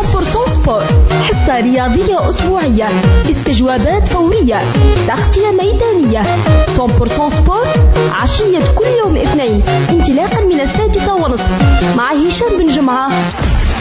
100% سبور، حصة رياضية أسبوعية، استجوابات فورية، تغطية ميدانية. 100% سبور عشية كل يوم اثنين انطلاقا من 6:30 مع هشام بن جمعة.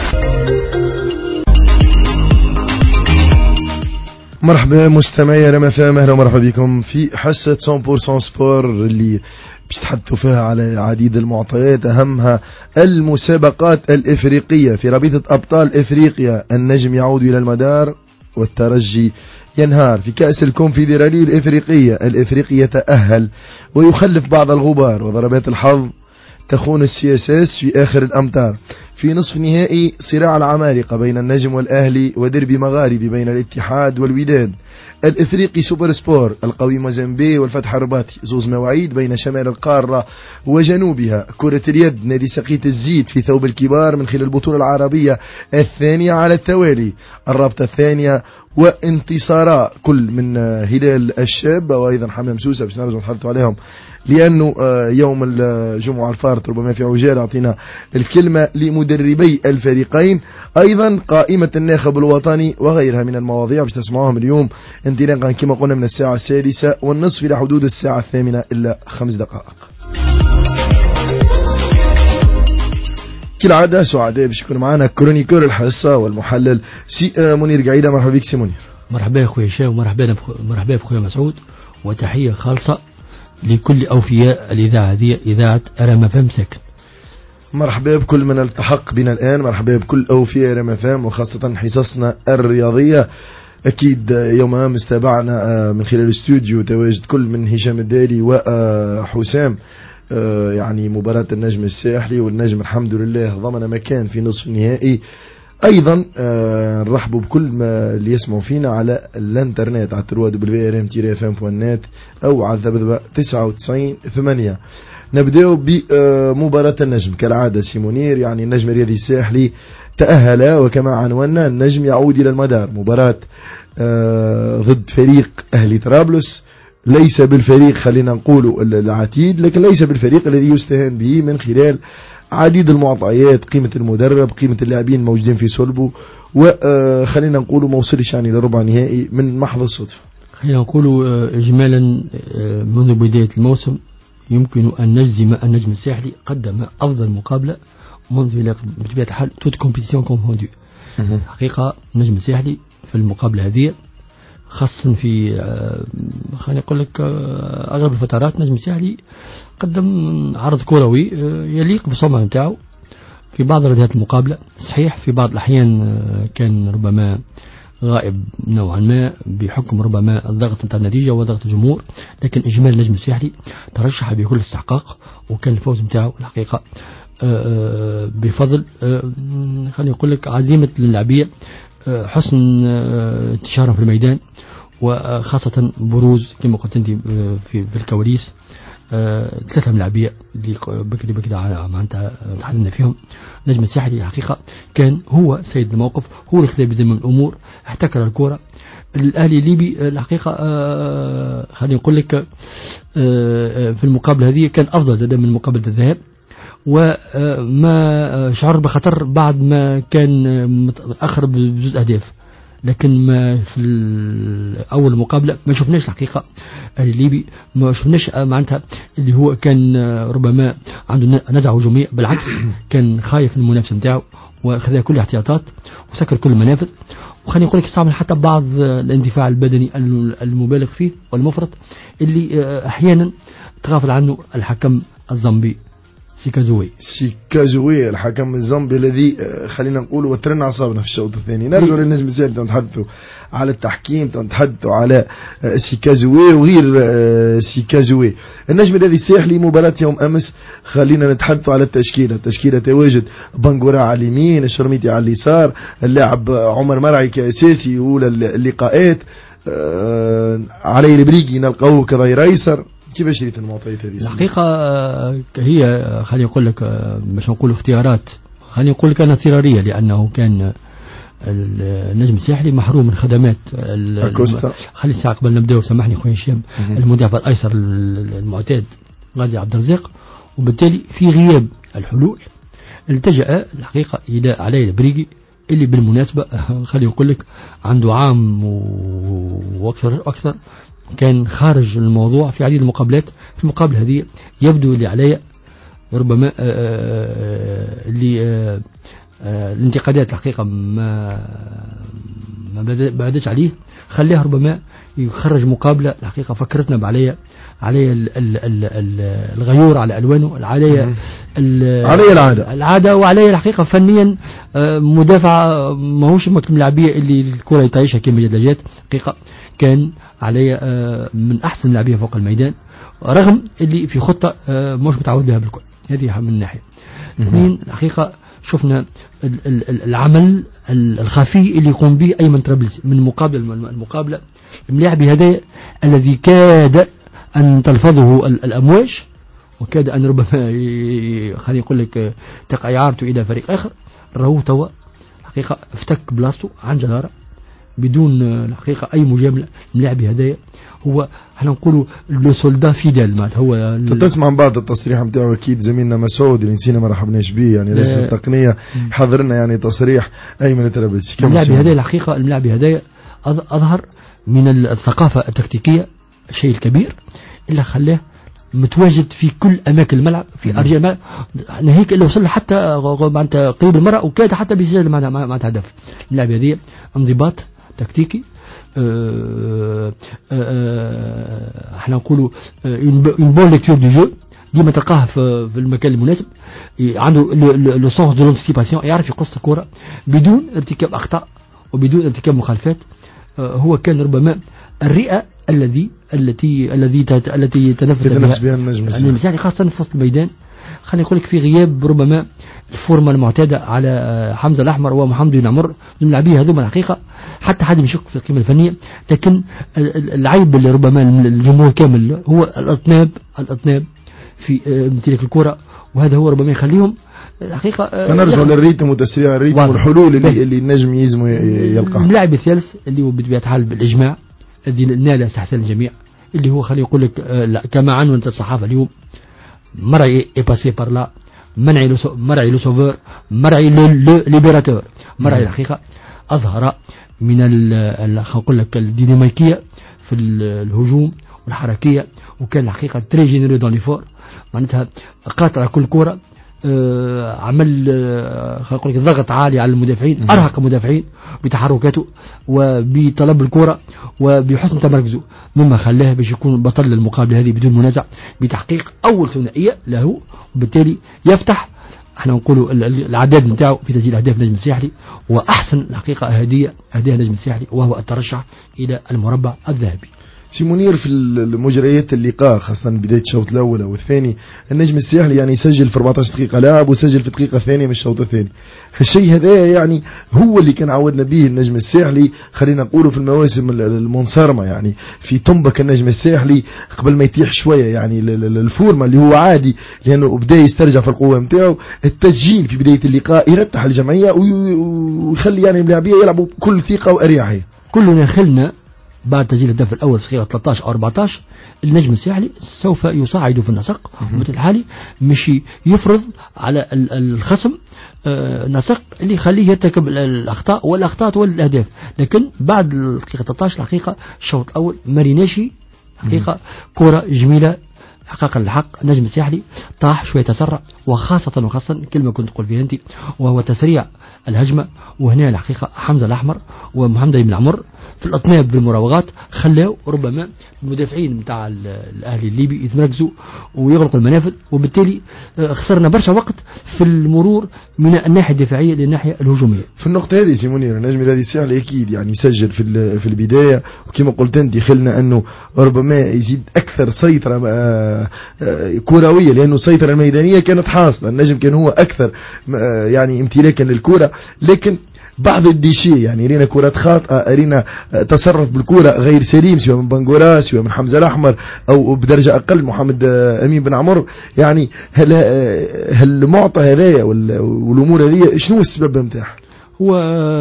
مرحبا مستمعي رمفام، اهلا ومرحبا بكم في حصة 100% سبور اللي بيتحدثوا فيها على عديد المعطيات، أهمها المسابقات الإفريقية. في رابطة أبطال إفريقيا النجم يعود إلى المدار والترجي ينهار. في كأس الكونفدرالية الإفريقية تأهل ويخلف بعض الغبار، وضربات الحظ تخون السياسات في آخر الأمتار. في نصف نهائي صراع العمالقة بين النجم والأهلي، ودربي مغاربي بين الاتحاد والوداد. الإفريقي سوبر سبور القوي موزمبي والفتح الرباطي، زوز مواعيد بين شمال القارة وجنوبها. كرة اليد نادي سقيت الزيت في ثوب الكبار من خلال البطولة العربية الثانية على التوالي. الرابطة الثانية وانتصارا كل من هلال الشاب وأيضا حمام سوسة، بس نرجع نتحدث عليهم لأنه يوم الجمعة الفارط ربما في عجالة. أعطينا الكلمة لمدربي الفريقين، أيضا قائمة الناخب الوطني وغيرها من المواضيع باش تسمعوهم اليوم انطلاقا كما قلنا من 6:30 إلى حدود 8:00 إلا 5 دقائق. كالعادة سعداء باش يكون معنا كرونيكور الحصة والمحلل سي منير قعيدة. مرحبا بك سي منير. مرحبا يا اخويا هشام، ومرحبا بخويا مسعود، وتحية خالصة لكل أوفياء الإذاعة هذه، إذاعة رمفام ساكن. مرحبا بكل من التحق بنا الآن، مرحبا بكل أوفياء رمفام وخاصة حصصنا الرياضية. أكيد يوم أمس تابعنا من خلال الاستوديو تواجد كل من هشام الدالي وحسام يعني مباراة النجم الساحلي، والنجم الحمد لله ضمن مكان في نصف النهائي. أيضا نرحبوا بكل ما اللي يسمعوا فينا على الانترنت على www.rm-fm.net أو على الذبذبة 99.8. نبدأ بمباراة النجم كالعادة سيمونير. يعني النجم الرياضي الساحلي تأهل، وكما عنونا النجم يعود إلى المدار. مباراة ضد فريق أهلي طرابلس، ليس بالفريق خلينا نقول العتيد، لكن ليس بالفريق الذي يستهان به من خلال عديد المعطيات، قيمة المدرب، قيمة اللاعبين الموجودين في صلبه، وخلينا نقول ما وصلش يعني لربع نهائي من محض الصدفة. خلينا نقول إجمالا منذ بداية الموسم يمكن أن نجزم النجم الساحلي قدم أفضل مقابلة منذ بطبيعة الحال توت كومبيتيسيون كونفوندو. حقيقة النجم الساحلي في المقابلة هذه خاصة في خلينا نقول لك أغلب الفترات نجم الساحلي قدم عرض كروي يليق بالصمام نتاعو في بعض رده المقابلة. صحيح في بعض الأحيان كان ربما غائب نوعا ما بحكم ربما الضغط نتاع النتيجة وضغط الجمهور، لكن إجمال النجم الساحلي ترشح بكل استحقاق، وكان الفوز نتاعو الحقيقة بفضل خلينا نقول لك عزيمة اللاعبية، حسن انتشارهم في الميدان، وخاصة بروز كما قلت انت في الكواليس 3 لاعبية اللي بكري معناتها تحدثنا فيهم. نجم الساحلي الحقيقة كان هو سيد الموقف، هو اللي خذ بزمام الأمور، احتكر الكرة. الأهلي الليبي الحقيقة خلينا نقول لك في المقابلة هذه كان أفضل من مقابلة الذهاب، وما شعر بخطر بعد ما كان متأخر بجزء أهداف، لكن ما في أول مقابلة ما شفناش الحقيقة الليبي، ما شفناش معناتها اللي هو كان ربما عنده نزعة هجومية، بالعكس كان خايف من المنافس نتاعو وخذ كل الاحتياطات وسكر كل المنافذ. وخليني نقول لك استعمل حتى بعض الاندفاع البدني المبالغ فيه والمفرط اللي أحيانا تغافل عنه الحكم الزامبي سيكازوي الحكم الزامبي الذي خلينا نقول وترنا أعصابنا في الشوط الثاني. نرجع للنجم الساحلي، نتحدثوا على التحكيم، نتحدثوا على سيكازوي وغير سيكازوي. النجم الذي الساحلي مباراة يوم أمس، خلينا نتحدثوا على التشكيلة تواجد بنغورا على اليمين، الشرميتي على اليسار، اللاعب عمر مرعي كأساسي أولى اللقاءات، علي البريقي نلقوه كظهير أيسر. كيفاش شريت المعطيات هذه؟ الحقيقة هي خليني أقول لك باش نقول اختيارات، خليني أقول لك أنها اضطرارية، لأنه كان النجم الساحلي محروم من خدمات خلي الساعة قبل نبدأ سامحني خويا هشام، المدافع الأيسر المعتاد غازي عبد الرزاق، وبالتالي في غياب الحلول التجأ الحقيقة إلى علي البريقي اللي بالمناسبة خليني نقول لك عنده عام وأكثر كان خارج الموضوع في عديد المقابلات. في المقابلة هذه يبدو اللي عليا ربما اللي الانتقادات الحقيقة ما بعدتش عليه، خليها ربما يخرج مقابلة الحقيقة فكرتنا عليا الغيور على ألوانه، عليا العادة، وعليا الحقيقة فنيا مدافع ماهوش مكتب لاعبية اللي الكرة يطيشها كما جدلجات. حقيقة كان عليا من أحسن اللاعبية فوق الميدان، رغم اللي في خطة مش متعود بها بالكل. هذه من ناحية. اثنين الحقيقة شفنا العمل الخفي اللي يقوم به أيمن طرابلسي من المقابلة الملاعبي هذا الذي كاد أن تلفظه الأمواج، وكاد أن ربما خليني نقول لك تقع إعارته إلى فريق آخر. راهو توا حقيقة افتك بلاصته عن جدارة بدون الحقيقة أي مجاملة. الملاعبي هذا هو احنا نقولوا لو سولدا فيدال معناتها. هو تسمع من بعض التصريح نتاعو اكيد زميلنا مسعود اللي نسينا ما رحبناش به، يعني رئيس التقنيه حضرنا يعني تصريح ايمن طرابلسي. الملاعبي هذا الحقيقه الملاعبي هذا اظهر من الثقافه التكتيكيه الشيء الكبير اللي خلاه متواجد في كل اماكن الملعب، في ارجاء الملعب. ناهيك اللي وصل حتى معناتها قريب المرأة، وكاد حتى بيسجل مع هدف. الملاعبي هذه انضباط تكتيكي، احنا نقولوا اون بون ليكتور دو جو، ديما تلقاه في المكان المناسب. عنده لو سونس دو لونتيسيباسيون، يعرف يقص الكرة بدون ارتكاب اخطاء وبدون ارتكاب مخالفات. هو كان ربما الرئة التي تنفس بها النجم الساحلي خاصة في وسط الميدان. خليني نقول لك في غياب ربما الفورمة المعتادة على حمزة الأحمر ومحمد بن عمر، اللاعبين هذوما الحقيقة حتى حد يشك في القيمة الفنية، لكن العيب اللي ربما الجمهور كامل هو الأطناب في امتلاك الكرة، وهذا هو ربما يخليهم الحقيقة نرجع للريتم وتسريع الريتم والحلول اللي النجم يلزم يلقاها. اللاعب الثالث اللي هو بطبيعة الحال بالإجماع الذي نال استحسان الجميع، اللي هو خليني يقول لك كما عنونت الصحافة اليوم، مرعي باسي بار لا، مرعي لو سوفور، مرعي لو ليبراتور. مرعي الحقيقة أظهر من نقول لك الديناميكية في الهجوم والحركية، وكان الحقيقة تري جينيرو دون ليفور، معناتها قاطع كل كرة، عمل خلينا نقول ضغط عالي على المدافعين، أرهق المدافعين بتحركاته وبطلب الكرة وبحسن تمركزه، مما خلاه باش يكون بطل المقابلة هذه بدون منازع بتحقيق أول ثنائية له، وبالتالي يفتح احنا نقولوا العداد نتاعو في تسجيل أهداف نجم الساحلي، وأحسن الحقيقة هدية نجم الساحلي وهو الترشح إلى المربع الذهبي. سي منير، في المجريات اللقاء خاصة بداية الشوط الأول والثاني، النجم الساحلي يعني سجل في 14 دقيقة لاعب وسجل في الدقيقة الثانية من الشوط الثاني. الشيء هذا يعني هو اللي كان عودنا به النجم الساحلي، خلينا نقوله في المواسم المنصرمة، يعني في تنبك النجم الساحلي قبل ما يطيح شوية، يعني الفورمة اللي هو عادي لأنه بدأ يسترجع في القوة متاعه. التسجيل في بداية اللقاء يرتاح الجمعية ويخلي يعني اللاعبين يلعبوا بكل ثقة وأريحية. كلنا خلنا بعد تسجيل الهدف الأول في دقيقة 13 أو 14 النجم الساحلي سوف يصعد في النسق الحالي، مش يفرض على الخصم نسق اللي يخليه يرتكب الأخطاء والأهداف. لكن بعد دقيقة 13 الحقيقة الشوط الأول ماريناشي حقيقة كرة جميلة حقق الحق. نجم الساحلي طاح شوية تسرع، وخاصة كلمة كنت تقول فيها أنت، وهو تسريع الهجمة. وهنا الحقيقة حمزة الأحمر ومحمد بن عمر في الأطناب بالمراوغات خلاو ربما المدافعين متاع الأهلي الليبي يتمركزوا ويغلقوا المنافذ، وبالتالي خسرنا برشا وقت في المرور من الناحية الدفاعية للناحية الهجومية. في النقطة هذه سيمونير النجم الذي الساحلي أكيد يعني يسجل في البداية، وكما قلت أنت خلنا أنه ربما يزيد أكثر سيطرة كروية، لأنه السيطرة الميدانية كانت حاصلة، النجم كان هو أكثر يعني امتلاكا للكرة، لكن بعض الديشي يعني رينا كرات خاطئة، رينا تصرف بالكرة غير سليم سواء من بنغورا سواء من حمزة الأحمر أو بدرجة أقل محمد أمين بن عمر. يعني هل المعطى هذايا والأمور هذه شنو السبب متاعها؟ هو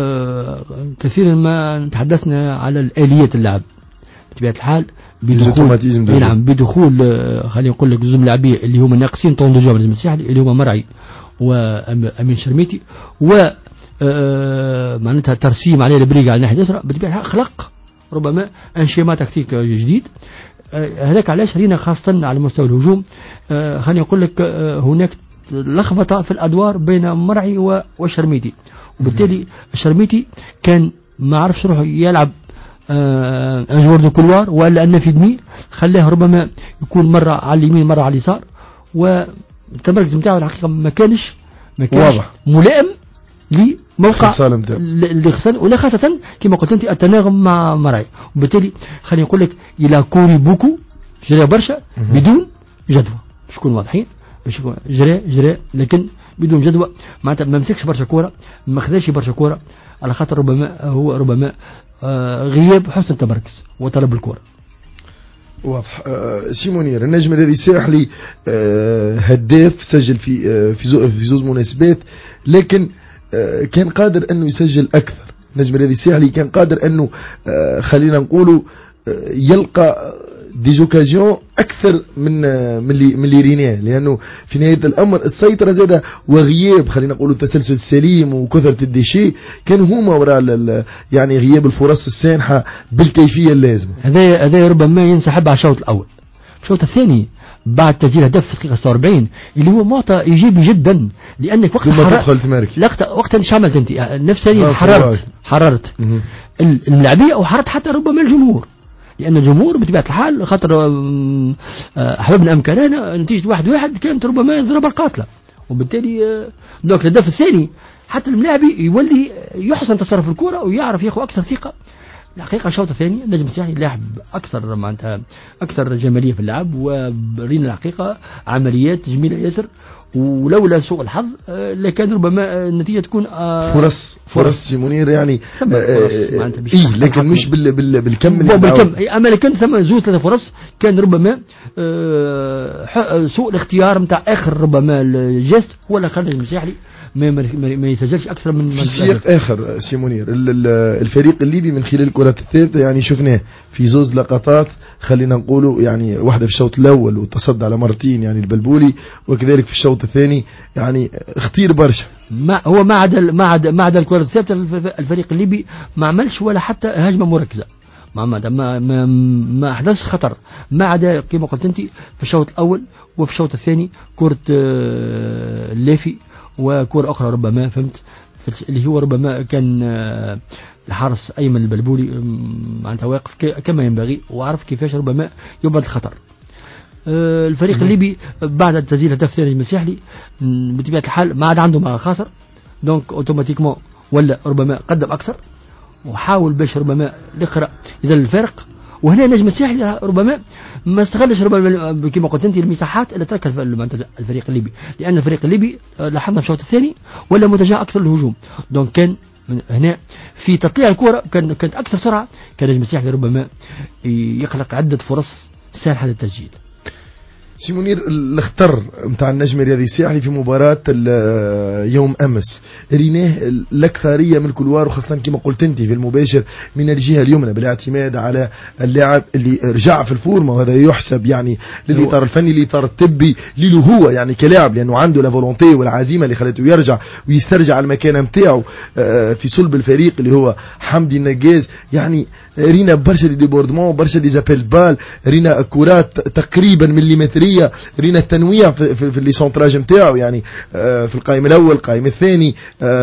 كثيرا ما تحدثنا على الآلية اللعب بطبيعة الحال بدخول خلينا نقول لك زوج لاعبين اللي هما ناقصين طون دو جو الساحلي اللي هما مرعي وأمين شرميتي، و معناتها ترسيم عليه البريق على الناحية اليسرى، بطبيعة الحال خلق ربما ان شيما تكتيك جديد. هذاك علاش رينا خاصة على مستوى الهجوم خليني أقول لك هناك لخبطة في الأدوار بين مرعي والشرميتي، وبالتالي الشرميتي كان ما عرفش روح يلعب ان جوار دو كولوار، ولا أن في دمي خلاه ربما يكون مرة على اليمين مرة على اليسار، والتمركز نتاعو الحقيقة ما كانش واضح ملائم لموقع الاغتسال، ولا خاصة كما قلت أنت التناغم مع مرعي. وبالتالي خليني أقول لك إلى كوري بوكو جرى برشا بدون جدوى، باش نكون واضحين، باش يكون جرى لكن بدون جدوى، معناتها ما مسكش برشا كورة، ما خذاش برشا كورة، على خاطر ربما غياب حسن التمركز وطلب الكورة. واضح. سيمونير النجم الذي ساحلي هداف سجل في زوج مناسبات، لكن كان قادر انه يسجل اكثر. النجم الذي ساحلي كان قادر انه خلينا نقولوا يلقى ديزوكازيون اكثر من اللي ريناه، لانه في نهايه الامر السيطره زاده وغياب خلينا نقولوا التسلسل السليم وكثره الديشي كانوا هما وراء يعني غياب الفرص السانحه بالكيفيه اللازمه. هذا ربما ينسحب على الشوط الاول. الشوط الثاني بعد تسجيل هدف في الدقيقه 46 اللي هو معطى ايجابي جدا، لانك وقت ايش عملت انت نفسيا حررت اللاعبيه وحررت حتى ربما الجمهور، لأن الجمهور بطبيعة الحال خاطر أحبابنا أم كرهنا نتيجة 1-1 كانت ربما ضربة قاتلة، وبالتالي دوك الهدف الثاني حتى الملاعبي يولي يحسن تصرف الكرة ويعرف ياخذ أكثر ثقة. الحقيقة الشوط الثاني النجم الساحلي لاعب أكثر معناتها أكثر جمالية في اللعب، ورينا الحقيقة عمليات جميلة ياسر، ولولا سوء الحظ لكان ربما النتيجة تكون فرص منير يعني لكن مش بالكم اما لكن ثم زوج 3 فرص كان ربما سوء الاختيار نتاع اخر ربما الجيست هو اللي خلى المساحلي ما يسجلش اكثر من سياق اخر. سيمونير الفريق الليبي من خلال الكرات الثابته يعني شفناه في زوز لقطات خلينا نقولوا يعني واحده في الشوط الاول وتصدى على مرتين يعني البلبولي، وكذلك في الشوط الثاني يعني اختير برشا. هو ما عدا الكرات الثابته الفريق الليبي ما عملش ولا حتى هجمه مركزه، ما احدثش خطر، ما عدا كما قلت انت في الشوط الاول وفي الشوط الثاني كره اللافي وكرة أخرى ربما فهمت اللي هو ربما كان الحارس أيمن البلبولي معناتها واقف كما ينبغي وعرف كيفاش ربما يبعد الخطر. الفريق الليبي بعد تسجيل هدف ثاني المساحلي بطبيعة الحال ما عاد عنده ما خاسر، دونك اوتوماتيكمون ولا ربما قدم أكثر وحاول باش ربما يقرأ إذا الفارق. وهنا نجم الساحلي ربما ما استغلش ربما كما قلت انت المساحات اللي تركها الفريق الليبي، لان الفريق الليبي لاحظنا في الشوط الثاني ولا متجه اكثر للهجوم، دونك كان هنا في تطليع الكره كانت اكثر سرعه، كان نجم الساحلي ربما يخلق عده فرص سانحه للتسجيل. سيمونير الاختر نتاع النجم الرياضي الساحلي في مباراة يوم أمس ريناه الأكثرية من الكلوار، وخاصة كما قلت أنت في المباشر من الجهة اليمنى بالاعتماد على اللاعب اللي رجع في الفورمة، وهذا يحسب يعني للإطار الفني للإطار الطبي له هو يعني كلاعب، لأنه عنده لا فولونتي والعزيمة اللي خلته يرجع ويسترجع المكان نتاعو في صلب الفريق اللي هو حمدي النجاز. يعني رينا برشا دي ديبوردمون برشا دي زابيل بال، رينا كرات تقريبا مليمترية، رينا التنويع في اللي سونتراج نتاعو يعني في القائم الاول القائم الثاني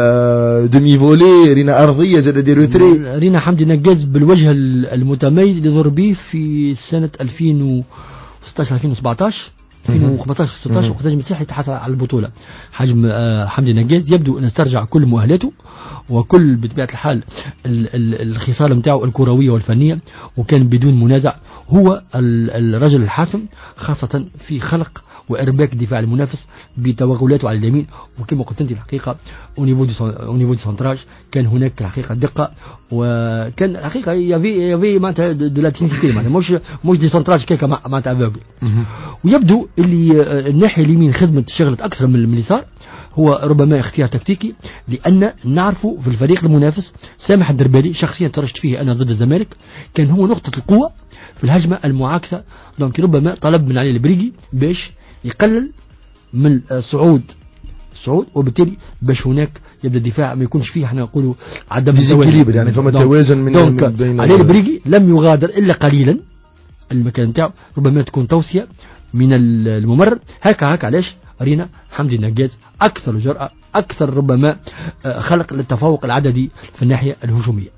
دومي فولي، رينا ارضيه زاد دي روتري. رينا حمدي نجاز بالوجه المتميز اللي ظهر به في سنه 2016 2017 2015 16 وقت نجم الساحلي تحصل على البطوله. حجم حمدي نجاز يبدو ان استرجع كل مؤهلاته وكل بطبيعه الحال الخصال نتاعو الكرويه والفنيه، وكان بدون منازع هو الرجل الحاسم خاصه في خلق وارباك دفاع المنافس بتوغلاته على اليمين. وكما قلت انت الحقيقه اونيفو دي سونتراج كان هناك الحقيقه دقه، وكان الحقيقه يافي معناتها دو لا تكنيسيتي معناتها مش دي سونتراج كيكا معناتها افوغل. ويبدو اللي الناحيه اليمين خدمت شغلت اكثر من اليسار، هو ربما اختيار تكتيكي، لان نعرفه في الفريق المنافس سامح الدربالي شخصيا ترشت فيه انا ضد الزمالك كان هو نقطه القوه في الهجمه المعاكسه، دونك ربما طلب من علي البريقي باش يقلل من صعود الصعود، وبالتالي باش هناك يبدا الدفاع ما يكونش فيه احنا نقولوا عدم التوازن، يعني فما توازن من بين. علي البريقي لم يغادر الا قليلا المكان نتاعو، ربما تكون توصيه من الممرر. هكا علاش رينا حمدي النقاز اكثر جرأة، اكثر ربما خلق للتفوق العددي في الناحيه الهجوميه.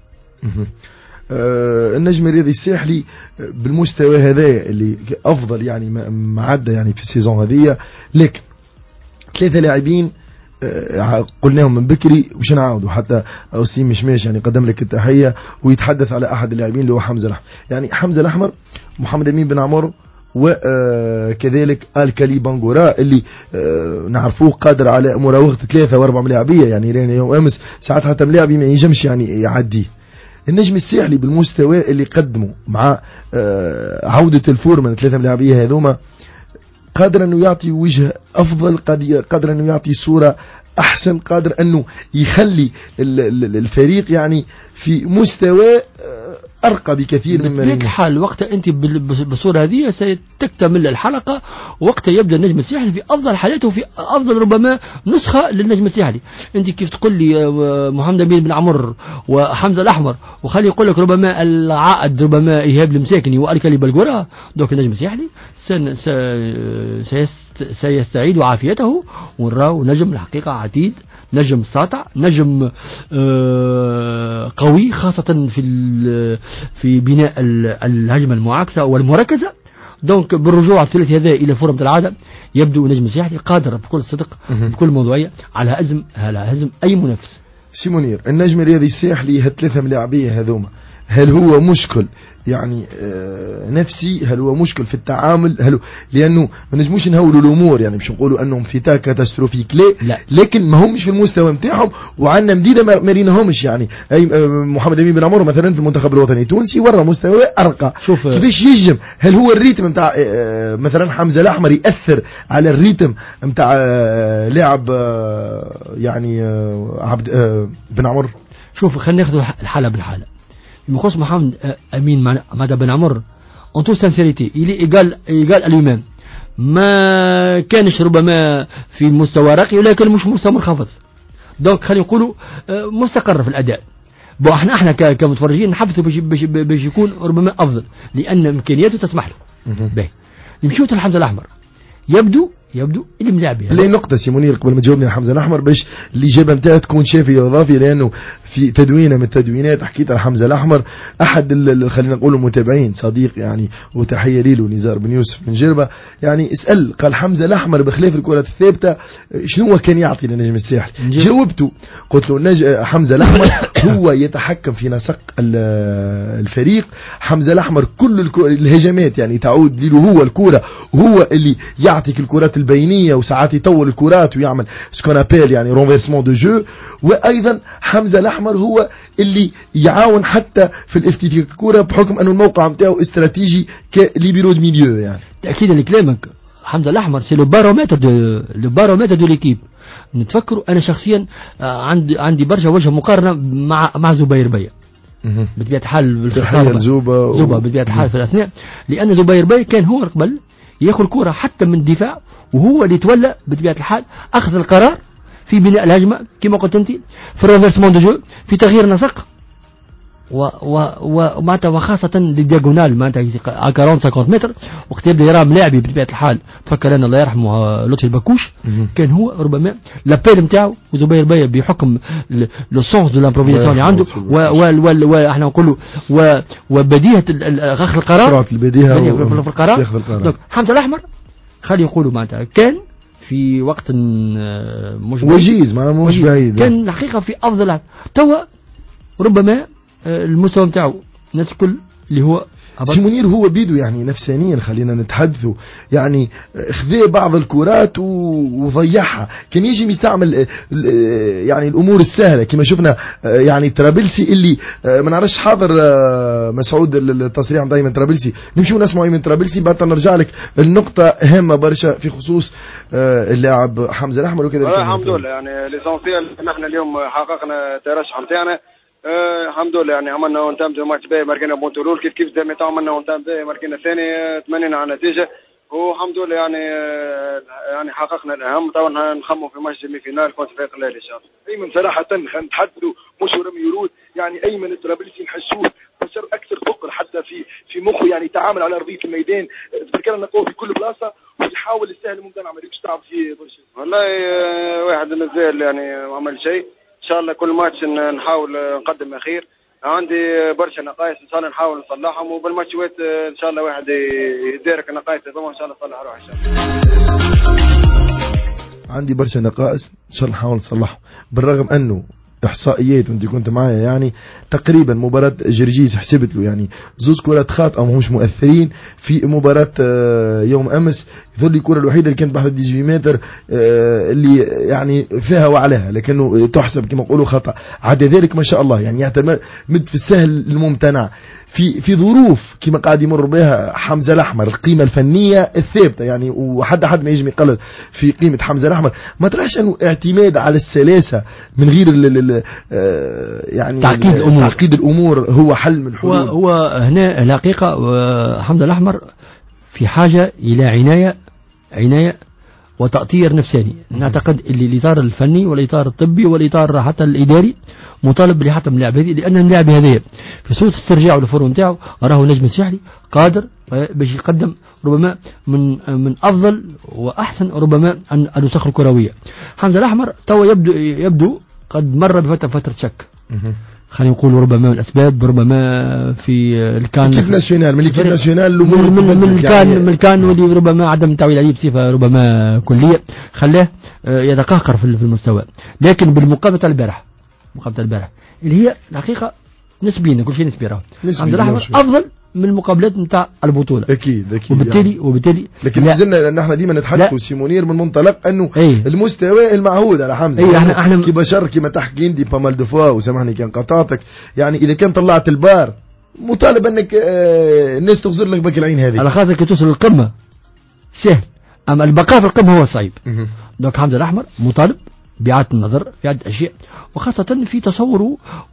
النجم الرياضي الساحلي بالمستوى هذا اللي افضل يعني ما عدى يعني في السيزون هذه، لكن 3 لاعبين قلناهم من بكري وش نعاودوا، حتى أوسيم مشماش يعني قدم لك التحية ويتحدث على أحد اللاعبين اللي هو حمزة الأحمر. يعني حمزة الأحمر، محمد أمين بن عمر، وكذلك الكالي بانغورا اللي نعرفوه قادر على مراوغة 3 و4 ملاعبية، يعني رينا يوم أمس ساعات حتى ملاعبي ما ينجمش يعني يعديه. النجم الساحلي بالمستوى اللي قدمه مع عودة الفورمان 3 ملاعبية هذوما قادر أنه يعطي وجه أفضل، قادر أنه يعطي صورة أحسن، قادر أنه يخلي الفريق يعني في مستوى أرقى بكثير من بطبيعة الحال. وقتها أنت بالصورة هذه ستكتمل الحلقة، وقتها يبدأ النجم الساحلي في أفضل حالاته، في أفضل ربما نسخة للنجم الساحلي. أنت كيف تقول لي محمد أمين بن عمر وحمزة الأحمر، وخلي يقول لك ربما العائد ربما إيهاب المساكني والكالي بلغورا، دوك النجم الساحلي سيستعيد عافيته، ونراه نجم الحقيقة عتيد، نجم ساطع، نجم قوي، خاصة في بناء الهجمة المعاكسة والمركزة. دونك بالرجوع الثلاثي هذا إلى فورمة العادة يبدو نجم الساحلي قادر بكل صدق بكل موضوعية على هزم أي منافس. سيمونير، النجم الرياضي الساحلي ه3 ملاعبية هذوما، هل هو مشكل يعني نفسي؟ هل هو مشكل في التعامل؟ لأنه ما نجموش نهولوا الأمور، يعني مش نقولوا أنهم في تاك كاتاستروفيك لا، لكن ما همش في المستوى متاعهم، وعندنا مديدة ما ريناهمش. يعني أي محمد أمين بن عمر مثلا في المنتخب الوطني التونسي ورا مستوى أرقى، كيفاش يجم؟ هل هو الريتم متاع مثلا حمزة الأحمر يأثر على الريتم متاع لاعب يعني عبد بن عمر؟ شوف خلينا ناخذ الحالة بالحالة. يخص محمد أمين مع بن عمر en toute sincérité il est égal à lui-même، ما كانش ربما في مستوى راقي، ولكن مش مستوى منخفض. دونك خلينا نقولوا مستقر في الأداء. احنا كمتفرجين نحفزه باش يكون ربما أفضل، لأن إمكانياته تسمح له. باهي نمشيو لحمزة الأحمر، يبدو اللي ملاعب لي نقطة سيمونير قبل ما تجاوبني على حمزة الأحمر، باش الإجابة نتاعها تكون شافية وإضافية، لأنه في تدوينة من التدوينات حكيت على حمزة الأحمر، أحد خلينا نقول المتابعين صديق يعني وتحية ليله نزار بن يوسف من جربة، يعني اسأل قال حمزة الأحمر بخلاف الكرة الثابتة شنو كان يعطي للنجم الساحلي؟ جاوبته قلت له حمزة الأحمر هو يتحكم في نسق الفريق. حمزة الأحمر كل الهجمات يعني تعود له هو الكرة، وهو اللي يعطيك الكرات البينية، وساعات يطول الكرات ويعمل سكونابيل يعني رونفيرسمون دو جو. وأيضا حمزة الأحمر هو اللي يعاون حتى في الافتتاح الكرة بحكم أنه الموقع متاعه استراتيجي كليبيرو دو ميليو. يعني تأكيدا لكلامك، حمزة الأحمر سي لو بارومتر دو ليكيب. نتفكروا أنا شخصيا عندي برشا وجه مقارنة مع زبير بيا بطبيعة الحال، زوبا بطبيعة الحال في الأثناء، لأن زبير بيا كان هو قبل ياخذ الكرة حتى من الدفاع، وهو اللي تولى بطبيعة الحال أخذ القرار في بناء الهجمة كما قلت أنت، في الريفيرسمون دو جو، في تغيير نسق، ومعناتها وخاصة للدياغونال معناتها 40-50 متر، وقت يبدا يرى ملاعبي بطبيعة الحال. تفكر أنا الله يرحمه لطفي البكوش كان هو ربما لابيل نتاعو، وزبير بيا بحكم لو سونس دو لامبروفيزاسيون اللي عنده، واحنا نقولوا وبديهة أخذ القرار في القرار. دونك حمزة الأحمر خلي يقولوا معناتها كان في وقت مش وجيز مش بعيد، كان الحقيقة في أفضل توا ربما المستوى متاعه الناس الكل اللي هو سيمونير هو بيدو يعني نفسانيا خلينا نتحدثوا، يعني خذي بعض الكرات وضيعها. كان يجي يستعمل يعني الامور السهله كما شفنا يعني ترابلسي اللي ما نعرفش حاضر مسعود التصريح دائما ترابلسي، نمشيو نسمعوا من ترابلسي بعد نرجع لك النقطه هامه برشا في خصوص اللاعب حمزه الاحمر وكذا. الحمد لله يعني ليسونسيال نحن اليوم حققنا الترشح نتاعنا الحمد لله، يعني عملنا ونتمتوا ماتش باهي، مركنا بونتولول كيف زي ما عملنا ونتمتوا ماركينا الثاني، تمنينا على النتيجه والحمد لله يعني حققنا الاهم. طبعا نخموا في ماتش سيمي فينال كونت فريق الليل ان شاء الله. ايمن صراحه نتحدثوا مش رمي يرود، يعني ايمن الطرابلسي نحسوه بشر اكثر ثقل حتى في مخه، يعني يتعامل على ارضيه الميدان، ذكرنا قوه في كل بلاصه ويحاول يستاهل ممتنع. ما يقدرش تعب فيه برشا والله. واحد مازال يعني ما عمل شيء. ان شاء الله كل ماتش نحاول نقدم اخير. عندي برشا نقائص ان شاء الله نحاول نصلحهم، وبالماتشات ان شاء الله واحد يدارك النقائص هذوما ان شاء الله نصلح روح ان شاء الله. عندي برشا نقائص ان شاء الله نحاول نصلحهم، بالرغم انه احصائيات وانت كنت معايا يعني تقريبا مباراة جرجيس حسبت له يعني زوز كرات خاطئة ماهمش مؤثرين. في مباراة يوم امس يظل الكرة الوحيدة اللي كانت بحد 18 متر اللي يعني فيها وعليها، لكنه تحسب كما يقولوا خطأ. عدا ذلك ما شاء الله يعني يعتمد في السهل الممتنع في ظروف كما قاعد يمر بها حمزة الأحمر. القيمة الفنية الثابتة يعني، وحد ما يجي يقلل في قيمة حمزة الأحمر. ما تراش أنه اعتماد على السلاسة من غير يعني تعقيد الأمور هو حل من الحلول. هو هنا الحقيقة حمزة الأحمر في حاجة إلى عناية وتأطير نفساني. نعتقد اللي الإطار الفني والإطار الطبي والإطار حتى الإداري مطالب بحتم اللاعب هذه، لأن اللاعب هذا في صورة استرجاعه للفورم نتاعو راه نجم ساحلي قادر باش يقدم ربما من أفضل وأحسن ربما النسخ الكروية. حمزة الأحمر توا يبدو قد مر بفترة شك، خلينا نقول ربما من الأسباب، ربما في الكان كيف ناسيونال من الكان واللي ربما عدم تعويل عليه بصفة ربما كلية خلاه يتقهقر في المستوى. لكن بالمقابلة البارح اللي هي الحقيقة نسبيا كل شيء نسبي عبد الأحمر أفضل من المقابلات نتاع البطولة أكيد وبالتالي لكن لازلنا ان احنا ديما نتحدثوا سيمونير من منطلق انه المستوى المعهود على حمزة. احنا كي بشر كما تحكي انت بامال دو فوا وسامحني كان قطعتك، يعني اذا كان طلعت البار مطالب انك الناس تغزر لك بك العين هذه على خاطر كي توصل للقمة سهل، اما البقاء في القمة هو صعيب. دونك حمزة الأحمر مطالب بإعادة النظر في عدة أشياء، وخاصة في تصوره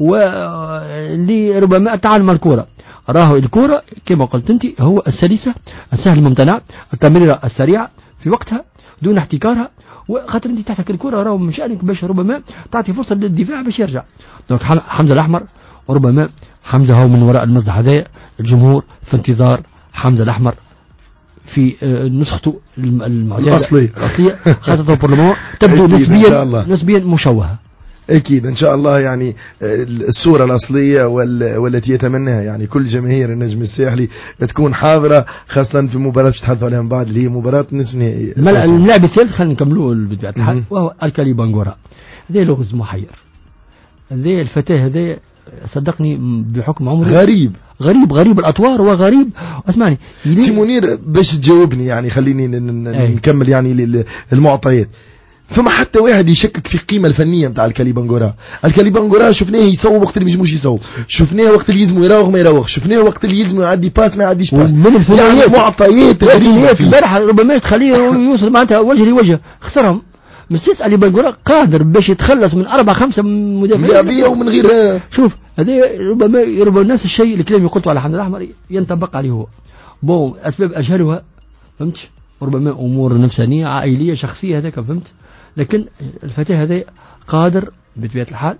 ولربما التعامل مع الكرة. راهو الكرة كما قلت أنت هو السلسة السهل الممتنع، التمريرة السريعة في وقتها دون احتكارها، وخاطر أنت تحتك الكرة راهو من شأنك باش ربما تعطي فرصة للدفاع باش يرجع. دونك حمزة الأحمر وربما حمزة هو من وراء المصلحة هذا. الجمهور في انتظار حمزة الأحمر في نسخته الأصلية خاصة البرلمان تبدو نسبيا مشوهة. أكيد إن شاء الله يعني الصورة الأصلية والتي يتمناها يعني كل جماهير النجم الساحلي تكون حاضرة، خاصة في مباراة تحدثوا عليها من بعد اللي هي مباراة نصف نهائي. اللاعب الثالث خلينا نكملوه بطبيعة الحال وهو الكالي بانغورا. هذا لغز محير، هذا الفتاة هذا صدقني بحكم عمري غريب الأطوار وغريب. اسمعني سيمونير باش تجاوبني يعني خليني نكمل يعني المعطيات. فما حتى واحد يشكك في القيمة الفنية نتاع الكاليبانغورا شفناه يصوب وقت اللي مش يصوب، شفناه وقت اللي يلزم يراوغ ما يراوغش، شفناه وقت اللي يلزم يعدي باس ما يعديش باس. من الفنيات معطيات في البارح ربما تخليه يوصل معناتها وجه لوجه خسرهم. مسيس علي بانغورا قادر باش يتخلص من 4-5 مدافعين ومن غير. شوف هذا ربما نفس الشيء الكلام اللي قلته على حمزة الأحمر ينطبق عليه هو. أسباب أجهلها فهمتش، ربما أمور نفسانية عائلية شخصية هذاك فهمت. لكن الفتاة هذا قادر بطبيعة الحال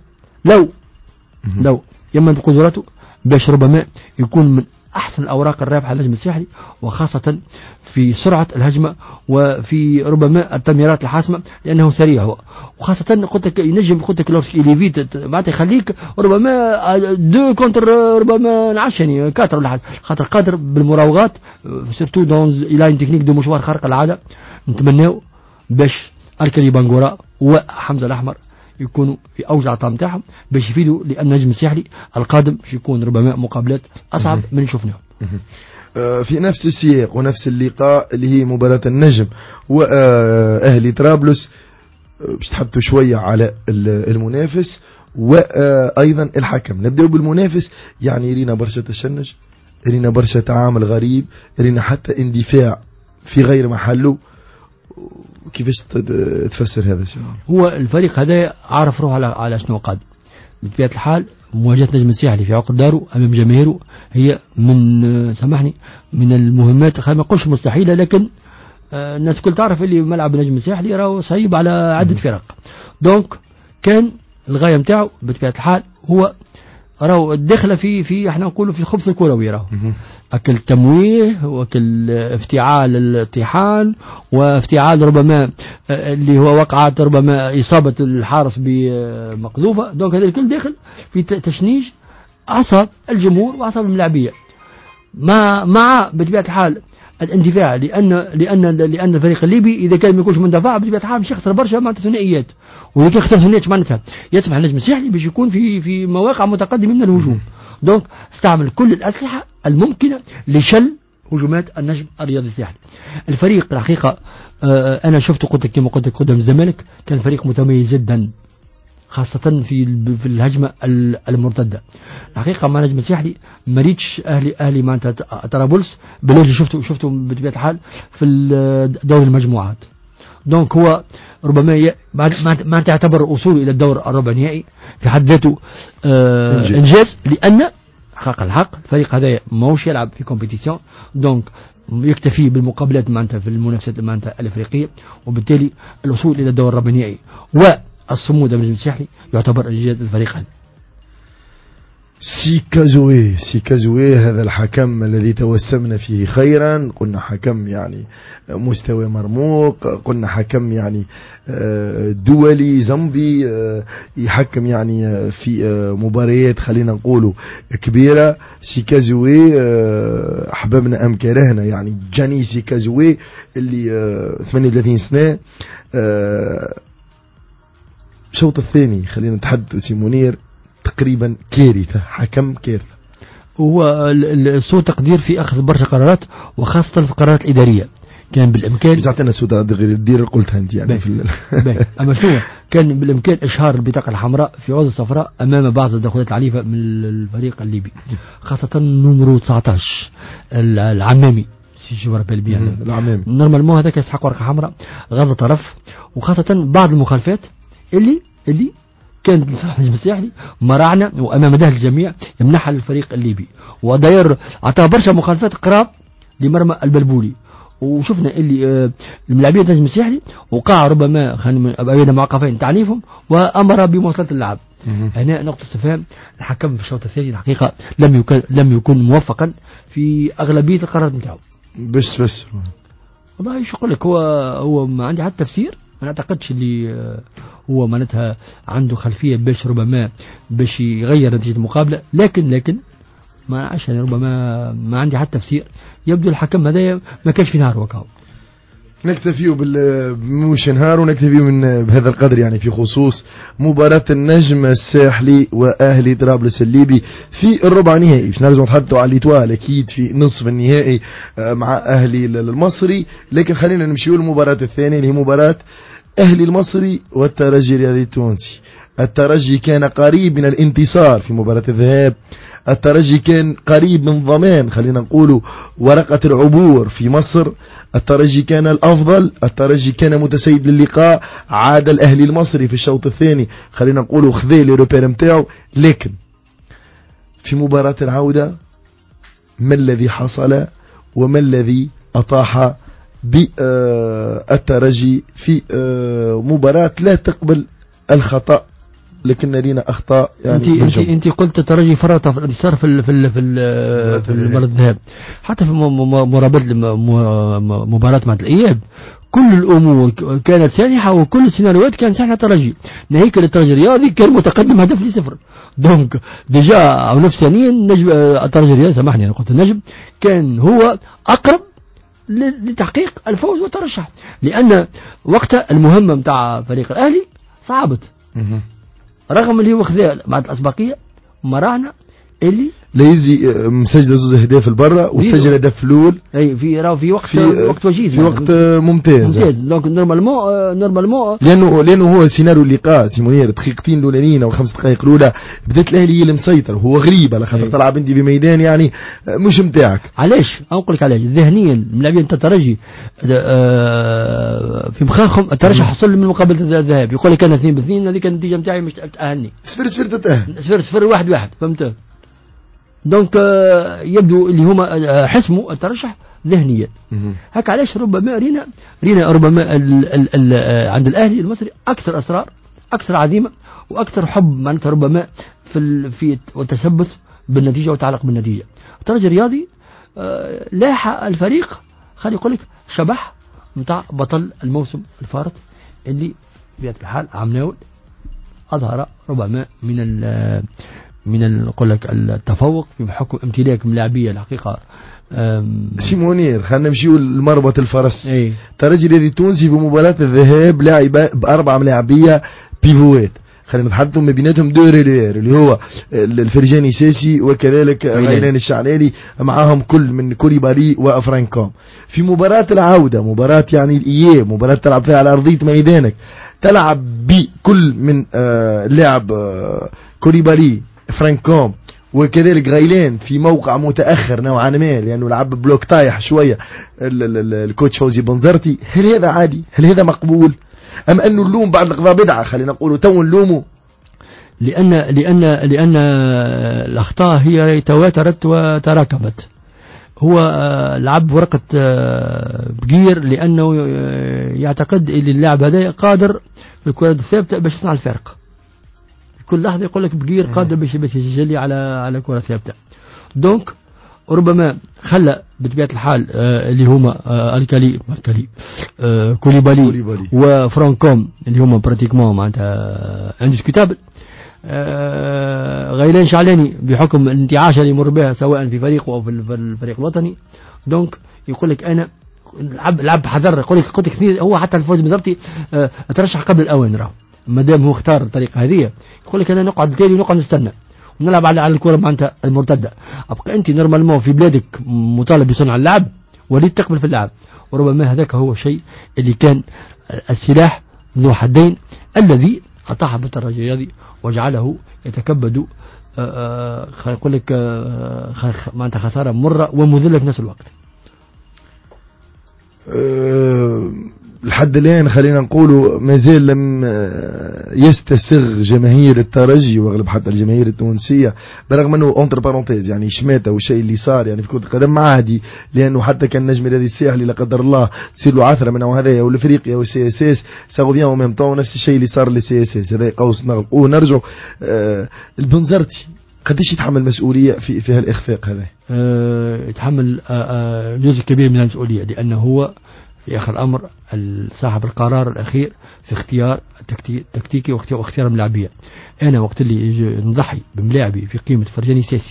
لو يمن بقدراته باش ربما يكون من أحسن الأوراق الرابحة للنجم الساحلي، وخاصة في سرعة الهجمة وفي ربما التمريرات الحاسمة لأنه سريع هو، وخاصة قلت لك ينجم قلت لك لورس إليفيت معناتها يخليك ربما 2 كونتر ربما نعشني 4 ولا حاجة، خاطر قادر بالمراوغات سيرتو دون إلى تكنيك دو مشوار خارق العادة. نتمناو باش الكالي بانغورا وحمزة الأحمر يكونوا في أوج عطاء نتاعهم باش يفيدوا لأن النجم الساحلي القادم باش يكون ربما مقابلات أصعب من اللي شفناهم. في نفس السياق ونفس اللقاء اللي هي مباراة النجم وأهلي طرابلس باش تحدثوا شوية على المنافس وأيضا الحكم. نبدأ بالمنافس، يعني يرينا برشا تشنج، يرينا برشا تعامل غريب، يرينا حتى اندفاع في غير محله. كيفاش تفسر هذا الشيء؟ هو الفريق هذا عارف روح على شنو قادم بطبيعة الحال. مواجهة نجم الساحلي في عقد داره أمام جماهيره هي من سامحني من المهمات خلينا ما نقولش مستحيلة، لكن الناس كل تعرف اللي ملعب النجم الساحلي راهو صعيب على عدة فرق. دونك كان الغاية نتاعو بطبيعة الحال هو راهو الدخله في احنا نقولوا في الخبز الكروي راهو اكل تمويه واكل افتعال الطيحان وافتعال ربما اللي هو وقعت ربما اصابه الحارس بمقذوفه. دونك هذا الكل داخل في تشنيج اعصاب الجمهور واعصاب الملاعبيه مع بطبيعه الحال الاندفاع لان الفريق الليبي اذا كان ما يكونش مندفع بطبيعه الحال مش يخسر برشا معناتها ثنائيات، واذا كان خسر ثنائيات معناتها يسمح النجم الساحلي باش يكون في مواقع متقدمه من الهجوم. دونك استعمل كل الاسلحه الممكنه لشل هجومات النجم الرياضي الساحلي. الفريق الحقيقه انا شفته قلت كما قلت قدام الزمالك كان فريق متميز جدا خاصة في الهجمة المرتدة. الحقيقة مع نجم الساحلي ما ريتش أهلي معناتها طرابلس باللي شفته بطبيعة الحال في دور المجموعات. دونك هو ربما ما تعتبر وصوله إلى الدور الربع نهائي في حد ذاته إنجاز، لأن حق الحق الفريق هذا ماهوش يلعب في كومبيتيسيون، دونك يكتفي بالمقابلات معناتها في المنافسات معناتها الأفريقية، وبالتالي الوصول إلى الدور الربع نهائي الصمود بالنسبة للساحلي يعتبر إنجاز الفريق هذا. سيكازوي هذا الحكم الذي توسمنا فيه خيرا، قلنا حكم يعني مستوى مرموق، قلنا حكم يعني دولي زامبي يحكم يعني في مباريات خلينا نقولوا كبيرة. سيكازوي أحبابنا أم كرهنا يعني جاني سيكازوي اللي 38 سنة. الشوط الثاني خلينا نتحدث سيمونير تقريبا كارثة، حكم كارثة. هو سوء تقدير في أخذ برشا قرارات وخاصة في القرارات الإدارية. كان بالإمكان زعتنا سوء تقدير الدير قلتها أنت يعني في أما شنو كان بالإمكان إشهار البطاقة الحمراء في عوض الصفراء أمام بعض التدخلات العنيفة من الفريق الليبي، خاصة نمرو 19 العمامي العمامي نورمالمون هذاك يستحق ورقة حمراء غض طرف، وخاصة بعض المخالفات اللي كانت صح نجم الساحلي مرعنا وامام دهل الجميع يمنحها للفريق الليبي، وداير عطاه برشا مخالفات قراب لمرمى البلبولي. وشفنا اللي الملاعبين نجم الساحلي وقع ربما بين موقفين تعنيفهم وامر بمواصله اللعب. هنا نقطه استفهام. الحكم في الشوط الثاني الحقيقه لم يكن موفقا في اغلبيه القرارات نتاعو. بس والله شو اقول لك، هو ما عندي حتى تفسير. ما نعتقدش اللي هو معناتها عنده خلفية باش ربما باش يغير نتيجة المقابلة، لكن ما عشان ربما ما عندي حتى تفسير. يبدو الحكم هذا ما كانش في نهار وكاو. نكتفيه مش نهار ونكتفيه من بهذا القدر يعني في خصوص مباراة النجم الساحلي وأهلي طرابلس الليبي في الربع نهائي. باش نرجعوا نتحدثوا على الإتوال أكيد في نصف النهائي مع أهلي المصري، لكن خلينا نمشيو المباراة الثانية اللي هي مباراة أهلي المصري والترجي الرياضي التونسي. الترجي كان قريب من الانتصار في مباراة الذهاب، الترجي كان قريب من ضمان خلينا نقولوا ورقة العبور في مصر، الترجي كان الأفضل، الترجي كان متسيد للقاء، عاد الأهلي المصري في الشوط الثاني خلينا نقولوا خذي لي متاعه. لكن في مباراة العودة ما الذي حصل وما الذي أطاح بالترجي في مباراة لا تقبل الخطأ، لكن لدينا أخطاء يعني. أنت قلت الترجي فرط في الانتصار في مباراة الذهاب، حتى في مباراة مع الإياب كل الأمور كانت سانحة وكل السيناريوهات كانت سانحة. الترجي ناهيك للترجي الرياضي كان متقدم هدف ل0، دونك ديجا أو نفسانيا نجم الترجي الرياضي سامحني أنا قلت النجم كان هو أقرب لتحقيق الفوز والترشح، لأن وقت المهمة متاع فريق الأهلي صعبت رغم اللي هو خذا بعد الأسبقية مرعنا اللي ليزي مسجل زوز أهداف البرة وسجل هدف الأول في وقت وجيز في وقت ممتاز. دونك نورمالمون لأنه هو سيناريو اللقاء سيمونير دقيقتين الأولانيين أو 5 دقائق الأولى بدأت الأهلي هي المسيطر، هو غريب على خاطر طلع بندي في ميدان يعني مش متاعك. علاش أقول لك علاش ذهنيا اللاعبين الترجي في مخاخهم الترجي حصل من مقابلة الذهاب، يقول لك أنا 2-2 هذيك النتيجة نتاعي مش تأهلني 0-0 تتأهل 0-0 1-1 فهمت. دونك يبدو اللي هما حسموا الترشح ذهنيا. هكا علاش ربما رينا ربما عند الاهلي المصري اكثر اصرار، اكثر عزيمه، واكثر حب معناتها ربما في التثبت بالنتيجه وتعلق بالنتيجه. الترجي الرياضي لاح الفريق خلي يقول لك شبح متاع بطل الموسم الفارط اللي بطبيعة الحال عمناول أظهر ربما من نقول لك التفوق بحكم امتلاك ملاعبية الحقيقة. سيمونير خلينا نمشيو لمربط الفرس. الترجي الرياضي التونسي بمباراة الذهاب لاعب بأربعة ملاعبية بيفوات، خلينا نتحدثوا ما بيناتهم دو ريلير اللي هو الفرجاني ساسي وكذلك غيلان الشعلالي، معاهم كل من كوليبالي وفرانكوم. في مباراة العودة، مباراة يعني الإياب، مباراة تلعب فيها على أرضية ميدانك، تلعب بكل من لاعب كوليبالي فرانكوم وكذلك غيلان في موقع متأخر نوعا ما لأنه لعب بلوك طايح شوية الكوتش فوزي بنزرتي. هل هذا عادي؟ هل هذا مقبول؟ أم أنه اللوم بعد القضاء بدعة؟ خلينا نقولوا تو نلومه لأن الأخطاء هي تواترت وتراكمت. هو لعب ورقة بقير لأنه يعتقد أن اللاعب هذا قادر في الكرة الثابتة باش يصنع الفارق. كل لحظة يقول لك بقير قادر باش يجلي على كرة ثابتة. دونك ربما خلى بطبيعة الحال اللي هما الكالي كوليبالي وفرانكوم اللي هما براتيكمون معناتها اندسكوتابل. غيلان شعلاني بحكم الانتعاش اللي يمر بها سواء في فريقه او في الفريق الوطني. دونك يقول لك انا لعب حذر. يقول لك هو حتى الفوز بنزرتي ترشح قبل الاوان، راه ما دام هو اختار الطريقه هذه يقول لك انا نقعد تالي ونقعد نستنى ونلعب على الكرة معناتها المرتدة. أبقى أنت نورمالمون في بلادك مطالب بصنع اللعب وليد تقبل في اللعب، وربما هذاك هو الشيء اللي كان السلاح ذو حدين الذي أطاح بالترجي الرياضي وجعله يتكبد يقول لك معناتها خسارة مرة ومذلة في نفس الوقت. لحد الآن خلينا نقولوا ما زال لم يستسغ جماهير الترجي واغلب حتى الجماهير التونسية، برغم انه اونتر بارونتيز يعني شماته والشيء اللي صار يعني في كرة القدم عادي، لانه حتى كان نجم الرياضي الساحلي لا قدر الله تصير له عثرة من هذايا والافريقيا والسي اس اس ساغوفيان وميم طون نفس الشيء اللي صار للسي اس اس. هذا قوس نغلقوه نرجع. البنزرتي قديش يتحمل مسؤولية في هالاخفاق هذا؟ يتحمل جزء كبير من المسؤولية، لانه هو في آخر الأمر صاحب القرار الأخير في اختيار التكتيكي واختيار الملاعبية. أنا وقت اللي نضحي بملاعبي في قيمة فرجاني ساسي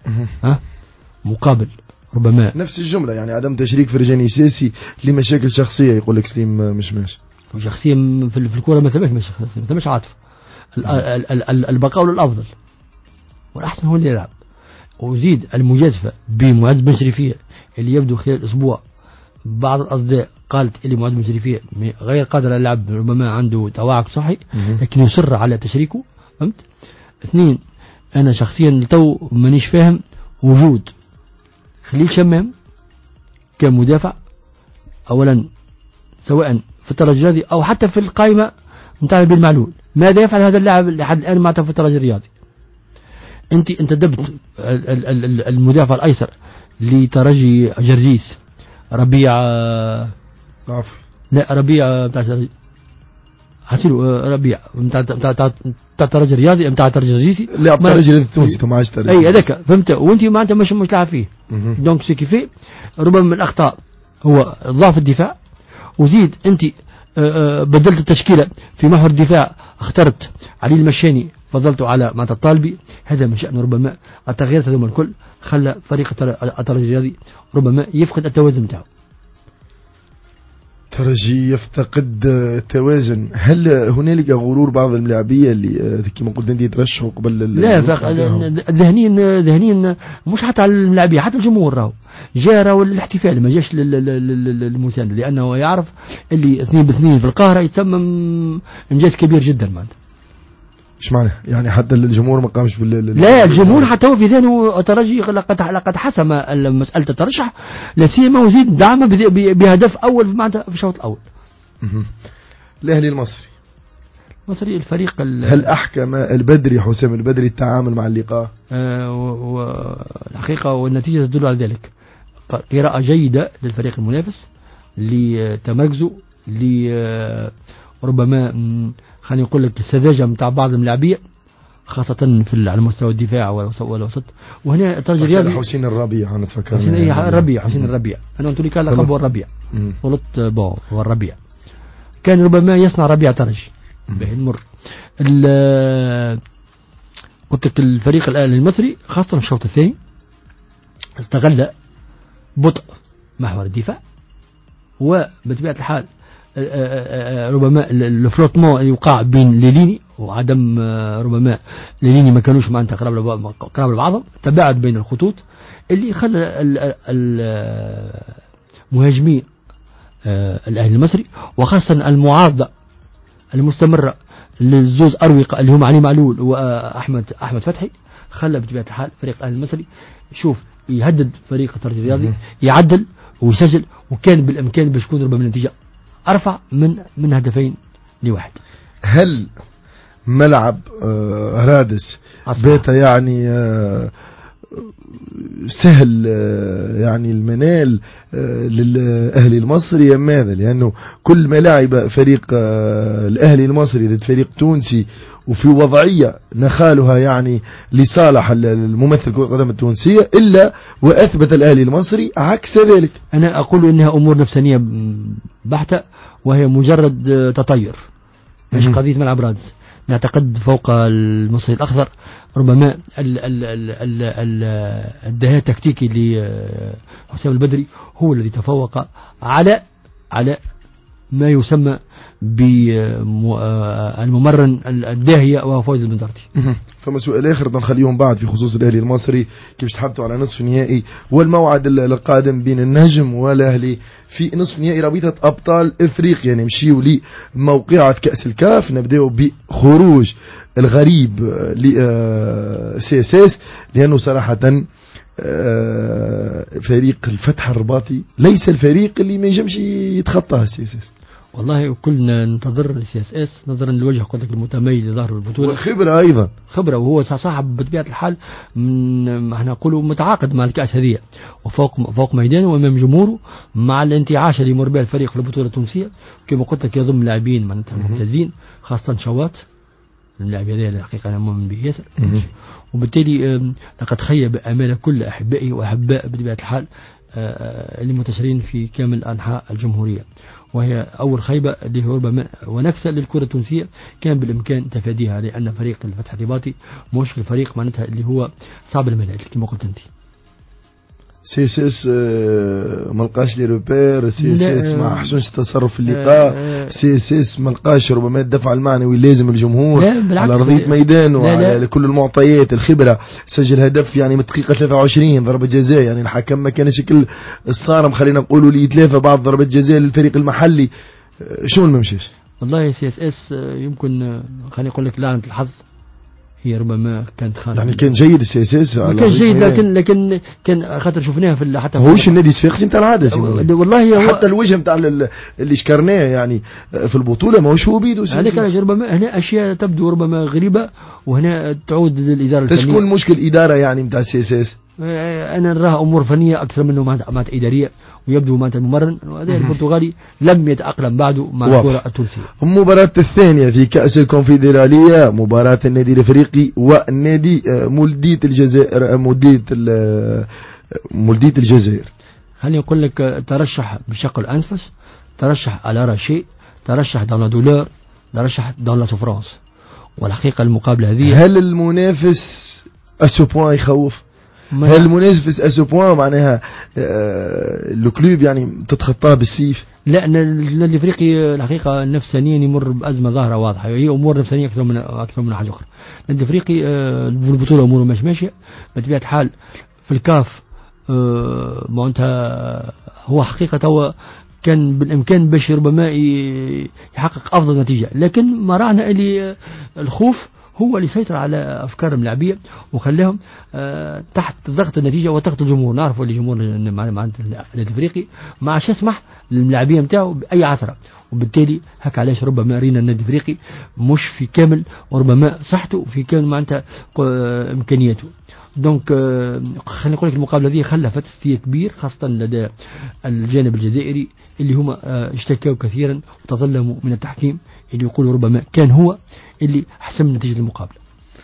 مقابل ربما نفس الجملة يعني عدم تشريك فرجاني ساسي لمشاكل شخصية، يقول لك سليم مش ماشي شخصية في الكورة ما ثماش عاطفة. البقاء للأفضل والأحسن هو اللي يلعب. وزيد المجازفة بمعز بن شريفية اللي يبدو خلال الأسبوع بعض الأصدقاء قالت اللي معز بن شريفية غير قادر على اللعب، ربما عنده توعك صحي لكن يصر على تشريكه. فهمت؟ اثنين، أنا شخصيا تو مانيش فاهم وجود خليل شمام كمدافع أولا سواء في الترجي الرياضي أو حتى في القائمة نتاع نبيل معلول. ماذا يفعل هذا اللاعب لحد الآن مع في الترجي الرياضي؟ أنت دبت المدافع الأيسر لترجي جرجيس ربيع لا ربيع بتاع حسيلو ربيع بتاع الترجي الرياضي بتاع الترجي الرياضي لا بتاع الترجي التونسي ثم عشت اي هذاك فهمت. وانت ما انت مش لاعب فيه. دونك سي كيفي ربما من الاخطاء هو ضعف الدفاع. وزيد انت بدلت التشكيله في محور الدفاع، اخترت علي المشاني فضلته على مات الطالبي. هذا من شأنه ربما التغييرات هذوما الكل خلى فريق الترجي الرياضي ربما يفقد التوازن بتاعه. ترجي يفتقد التوازن. هل هنالك غرور بعض الملاعبية اللي كما قلت انت يترشحوا قبل لا ذهنيا مش حتى على الملاعبية، حتى الجمهور راهو جاء الاحتفال ما جاش للمساند، لأنه يعرف اللي 2-2 في القاهرة يتمم إنجاز كبير جدا. معناته ايش معنى يعني حتى الجمهور ما قامش لا الجمهور حتى هو في ذهنه الترجي لقد حسم مسألة الترشح، لا سيما وزيد دعمه بهدف أول معناتها في الشوط الأول. الأهلي المصري مصري الفريق هل أحكم البدري حسام البدري التعامل مع اللقاء؟ والحقيقة والنتيجة تدل على ذلك. قراءة جيدة للفريق المنافس لتمركزه، ربما خلينا نقول لك السذاجة متاع بعض اللاعبين خاصة على مستوى الدفاع والوسط. وهنا الترجي الرياضي حسين الربيع أنا أتفكر حسين الربيع أنا قلت لك لقب الربيع غلط هو الربيع كان ربما يصنع ربيع ترجي المر. قلت لك الفريق الآن المصري خاصة في الشوط الثاني استغل بطء محور الدفاع، وبطبيعة الحال ربما الفلوتمون يوقع بين ليليني وعدم ربما ليليني ما كانوش معناتها قراب لبعضهم، تباعد بين الخطوط اللي خلى المهاجمين الأهلي المصري وخاصة المعارضة المستمرة للزوز أروقة اللي هم علي معلول وأحمد فتحي، خلى بطبيعة الحال فريق الأهلي المصري شوف يهدد فريق الترجي الرياضي يعدل ويسجل، وكان بالإمكان باش تكون ربما النتيجة أرفع من 2-1. هل ملعب رادس بيتا يعني سهل يعني المنال للأهلي المصري ماذا؟ لأنه كل ما لعب فريق الأهلي المصري ضد فريق تونسي وفي وضعية نخالها يعني لصالح الممثل كرة القدم التونسية إلا وأثبت الأهلي المصري عكس ذلك. أنا أقول إنها أمور نفسانية بحتة، وهي مجرد تطير مش قضية ملعب رادس. نعتقد فوق المصري الأخضر ربما الدهاء التكتيكي لحسام البدري هو الذي تفوق على ما يسمى بالممرن الداهية وهو فوز البندرتي. فما سؤال آخر نخليهم بعد في خصوص الأهلي المصري، كيف تحبتوا على نصف نهائي والموعد القادم بين النجم والأهلي في نصف نهائي رابطة أبطال إفريقيا. نمشيو لموقعة كأس الكاف، نبدأ بخروج الغريب لCSS لأنه صراحة فريق الفتح الرباطي ليس الفريق اللي ما يجمش يتخطاه CSS. والله كلنا ننتظر CSS نظرا للوجه قلت لك المتميز لظهر البطولة والخبرة أيضا خبرة، وهو صاحب بطبيعة الحال من احنا نقولوا متعاقد مع الكأس هذه وفوق ميدانه وأمام جمهوره مع الانتعاش اللي يمر بها الفريق في البطولة التونسية. كما قلت لك يضم لاعبين معناتها ممتازين خاصة شوات اللاعب هذا الحقيقة أنا مؤمن به ياسر، وبالتالي لقد خيب آمال كل أحبائي وأحباء بطبيعة الحال اللي منتشرين في كامل أنحاء الجمهورية، وهي أول خيبة اللي هو ربما ونكسة للكرة التونسية كان بالإمكان تفاديها، لأن فريق الفتح الرباطي مش الفريق معناتها اللي هو صعب المنال كما قلت أنت. CSS ملقاش لي روبير، CSS ما حسنش تصرف في اللقاء، CSS ملقاش ربما الدفع المعنوي لازم الجمهور على أرضية ميدان وعلى كل المعطيات. الخبرة سجل هدف يعني من الدقيقة 23 ضربة جزاء، يعني الحكم ما كانش كل الصارم خلينا نقولوا لي 3 بعض ضربة جزاء للفريق المحلي. شو ما مشيش والله CSS يمكن خليني أقول لك لعنة الحظ هي ربما كانت خارج يعني كان جيد CSS كان جيد لكن كان خاطر شفناها في حتى هوش النادي الصفاقسي نتاع العادة والله حتى الوجه نتاع اللي شكرناه يعني في البطولة ما هوش هو بيدو. هذا كان ربما هنا أشياء تبدو ربما غريبة وهنا تعود للإدارة الفنية. تشكون مشكل إدارة يعني نتاع CSS؟ أنا نراها أمور فنية أكثر منه معناتها إدارية، ويبدو معناتها الممرن وهذا البرتغالي لم يتأقلم بعده مع الكرة التونسية. المباراة الثانية في كأس الكونفدرالية مباراة النادي الأفريقي والنادي مولدية الجزائر. خليني أقول لك ترشح بشكل أنفس، ترشح على رشيء، ترشح دون دولار، ترشح دون فرانس، والحقيقة المقابلة هذه هل المنافس أسوبوان يخوف؟ هل المنافس أسوبوان معناها الكلوب يعني تتخطاه بالسيف؟ لا، النادي الافريقي الحقيقه نفسانيا يمر بازمه ظاهره واضحه، هي امور نفسانيه اكثر من حاجه اخرى. النادي الافريقي البطوله اموره مش ماشيه بطبيعه الحال في الكاف، معناتها هو حقيقه هو كان بالامكان باش ربما يحقق افضل نتيجه، لكن ما رانا اللي الخوف هو اللي يسيطر على أفكار اللاعبية وخلاهم تحت ضغط النتيجة وضغط الجمهور. نعرفوا اللي الجمهور مع النادي الإفريقي ما عادش يسمح للاعبين نتاعو بأي عثرة، وبالتالي هكا علاش ربما رينا النادي الإفريقي مش في كامل وربما صحته في كامل معناتها إمكانياته. دونك خلينا نقول لك المقابلة هذه خلفت استياء كبير خاصة لدى الجانب الجزائري اللي هما اشتكوا كثيرا وتظلموا من التحكيم اللي يقولوا ربما كان هو اللي حسم نتيجة المقابلة.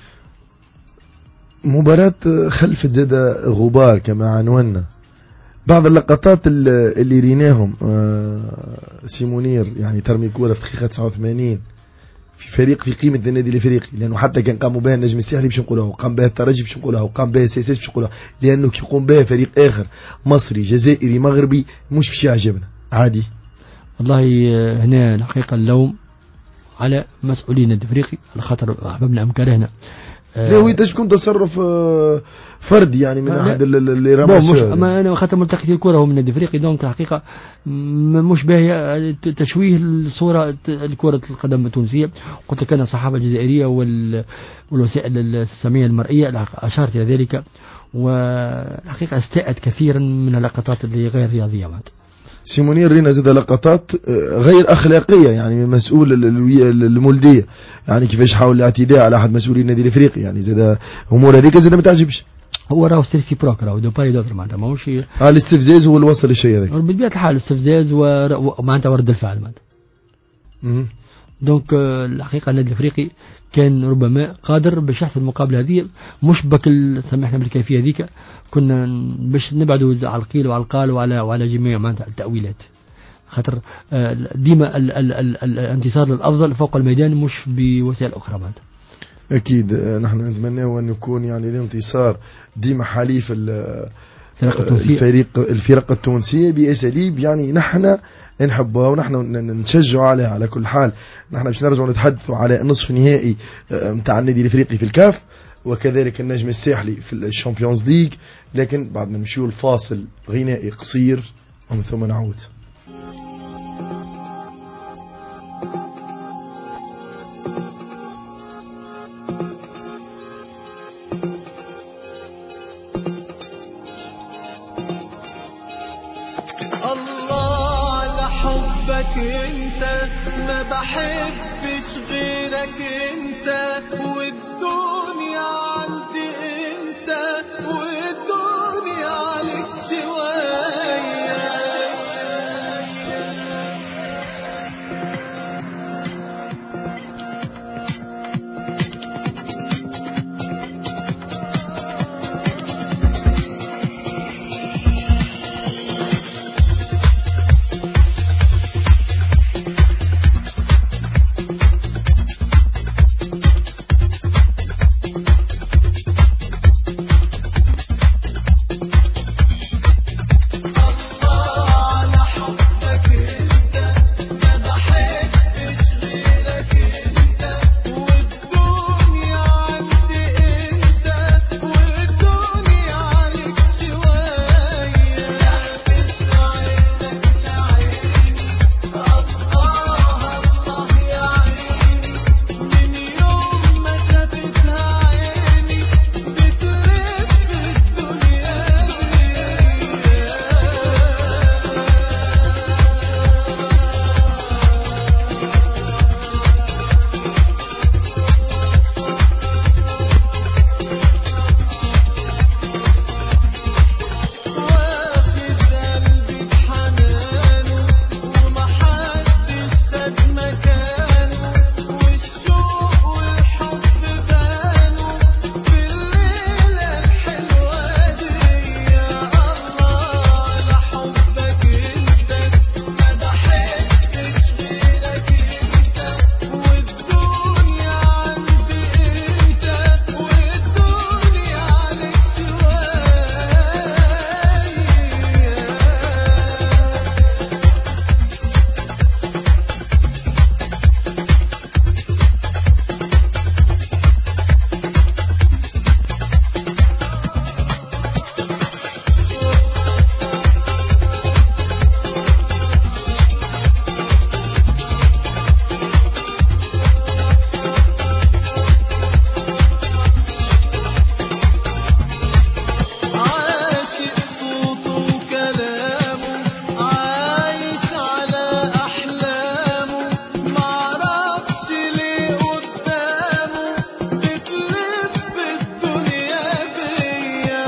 مباراة خلفت زاد غبار كما عنونا. بعض اللقطات اللي ريناهم سيمونير يعني ترمي كورة في دقيقة 89 في فريق في قيمة النادي الافريقي، لانه حتى كان قاموا بها النجم الساحلي باش نقولها، وقام بها الترجي باش نقولها، وقام بها سي اس باش نقولها، لانه كي يقوم بها فريق اخر مصري جزائري مغربي مش باش يعجبنا عادي. والله هنا الحقيقة اللوم على مسؤولين النادي الافريقي على خاطر احببنا ام كرهنا. لا ويت تكون تصرف فردي يعني من احد اللي رمى ما انا خاطر ملتقط الكره هو من النادي الافريقي، دونك الحقيقه مش باهيه تشويه الصوره الكره القدم التونسيه. قلت لك انا الصحافه الجزائريه والوسائل الساميه المرئيه اشارت الى ذلك، والحقيقه استاءت كثيرا من اللقطات اللي غير رياضيه معناتها. سيمونير رينا زاد لقطات غير أخلاقية يعني من مسؤول المولدية، يعني كيفاش حاول الاعتداء على أحد مسؤولين النادي الإفريقي، يعني زاد أمور هذيك زاد ما تعجبش. هو راهو سيرسي بروك راهو دو باري دوتر معناتها ماهوش الاستفزاز هو اللي وصل للشيء هذاك بطبيعة الحال، الاستفزاز ومعناتها ورد الفعل معناتها. دونك الحقيقة النادي الإفريقي كان ربما قادر باش يحصل المقابلة هذه، مش بكل سمحنا بالكيفية هذيك، كنا باش نبعدوا على القيل وعلى القال وعلى جميع معناتها التأويلات، خاطر ديما الانتصار للأفضل فوق الميدان مش بوسائل أخرى معناتها. أكيد نحن نتمنى أن يكون يعني الانتصار ديما حليف الفرق التونسية بأساليب يعني نحن نحبها ونحن نشجع عليها. على كل حال نحن باش نرجع نتحدثوا على نصف نهائي متاع النادي الافريقي في الكاف، وكذلك النجم الساحلي في الشامبيونز ليج، لكن بعد ما نمشيو الفاصل غنائي قصير ومن ثم نعود. انت ما بحبش غيرك انت، والدنيا عندي انت، والدنيا عليك شوية.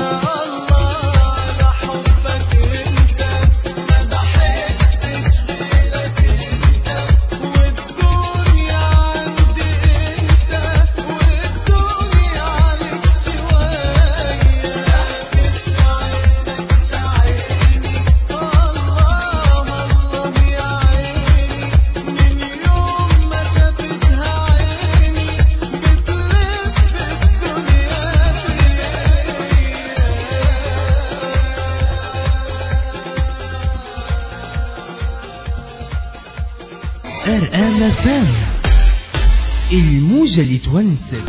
RMFM الموجة اللي تونسك.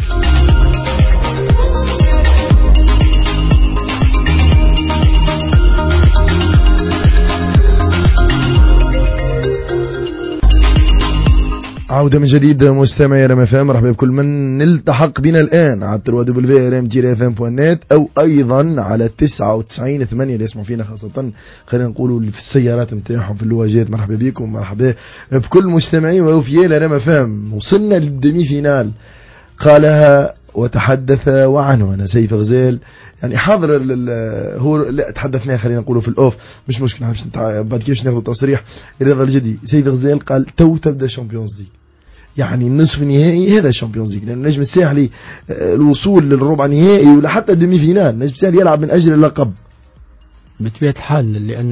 عودة من جديد مستمعي RMFM، مرحبا بكل من نلتحق بنا الآن على www.rm-fm.net أو أيضا على 99.8 اللي يسمعوا فينا، خاصة خلينا نقولوا في السيارات متاعهم في اللواجات. مرحبا بكم، مرحبا بكل مستمعين ووفياء RMFM. وصلنا للدمي فينال، قالها وتحدث وعنه أنا سيف غزال، يعني حاضر هو لا تحدثنا خلينا نقوله في الأوف، مش مشكلة بعد كيفاش ناخذ تصريح. الرضا الجدي سيف غزال قال تو تبدأ الشامبيونز ليج، يعني النصف النهائي هذا الشامبيونز ليج، لأن النجم الساحلي الوصول للربع نهائي ولا حتى الدمي فينال، النجم الساحلي يلعب من أجل اللقب بطبيعة الحال، لأن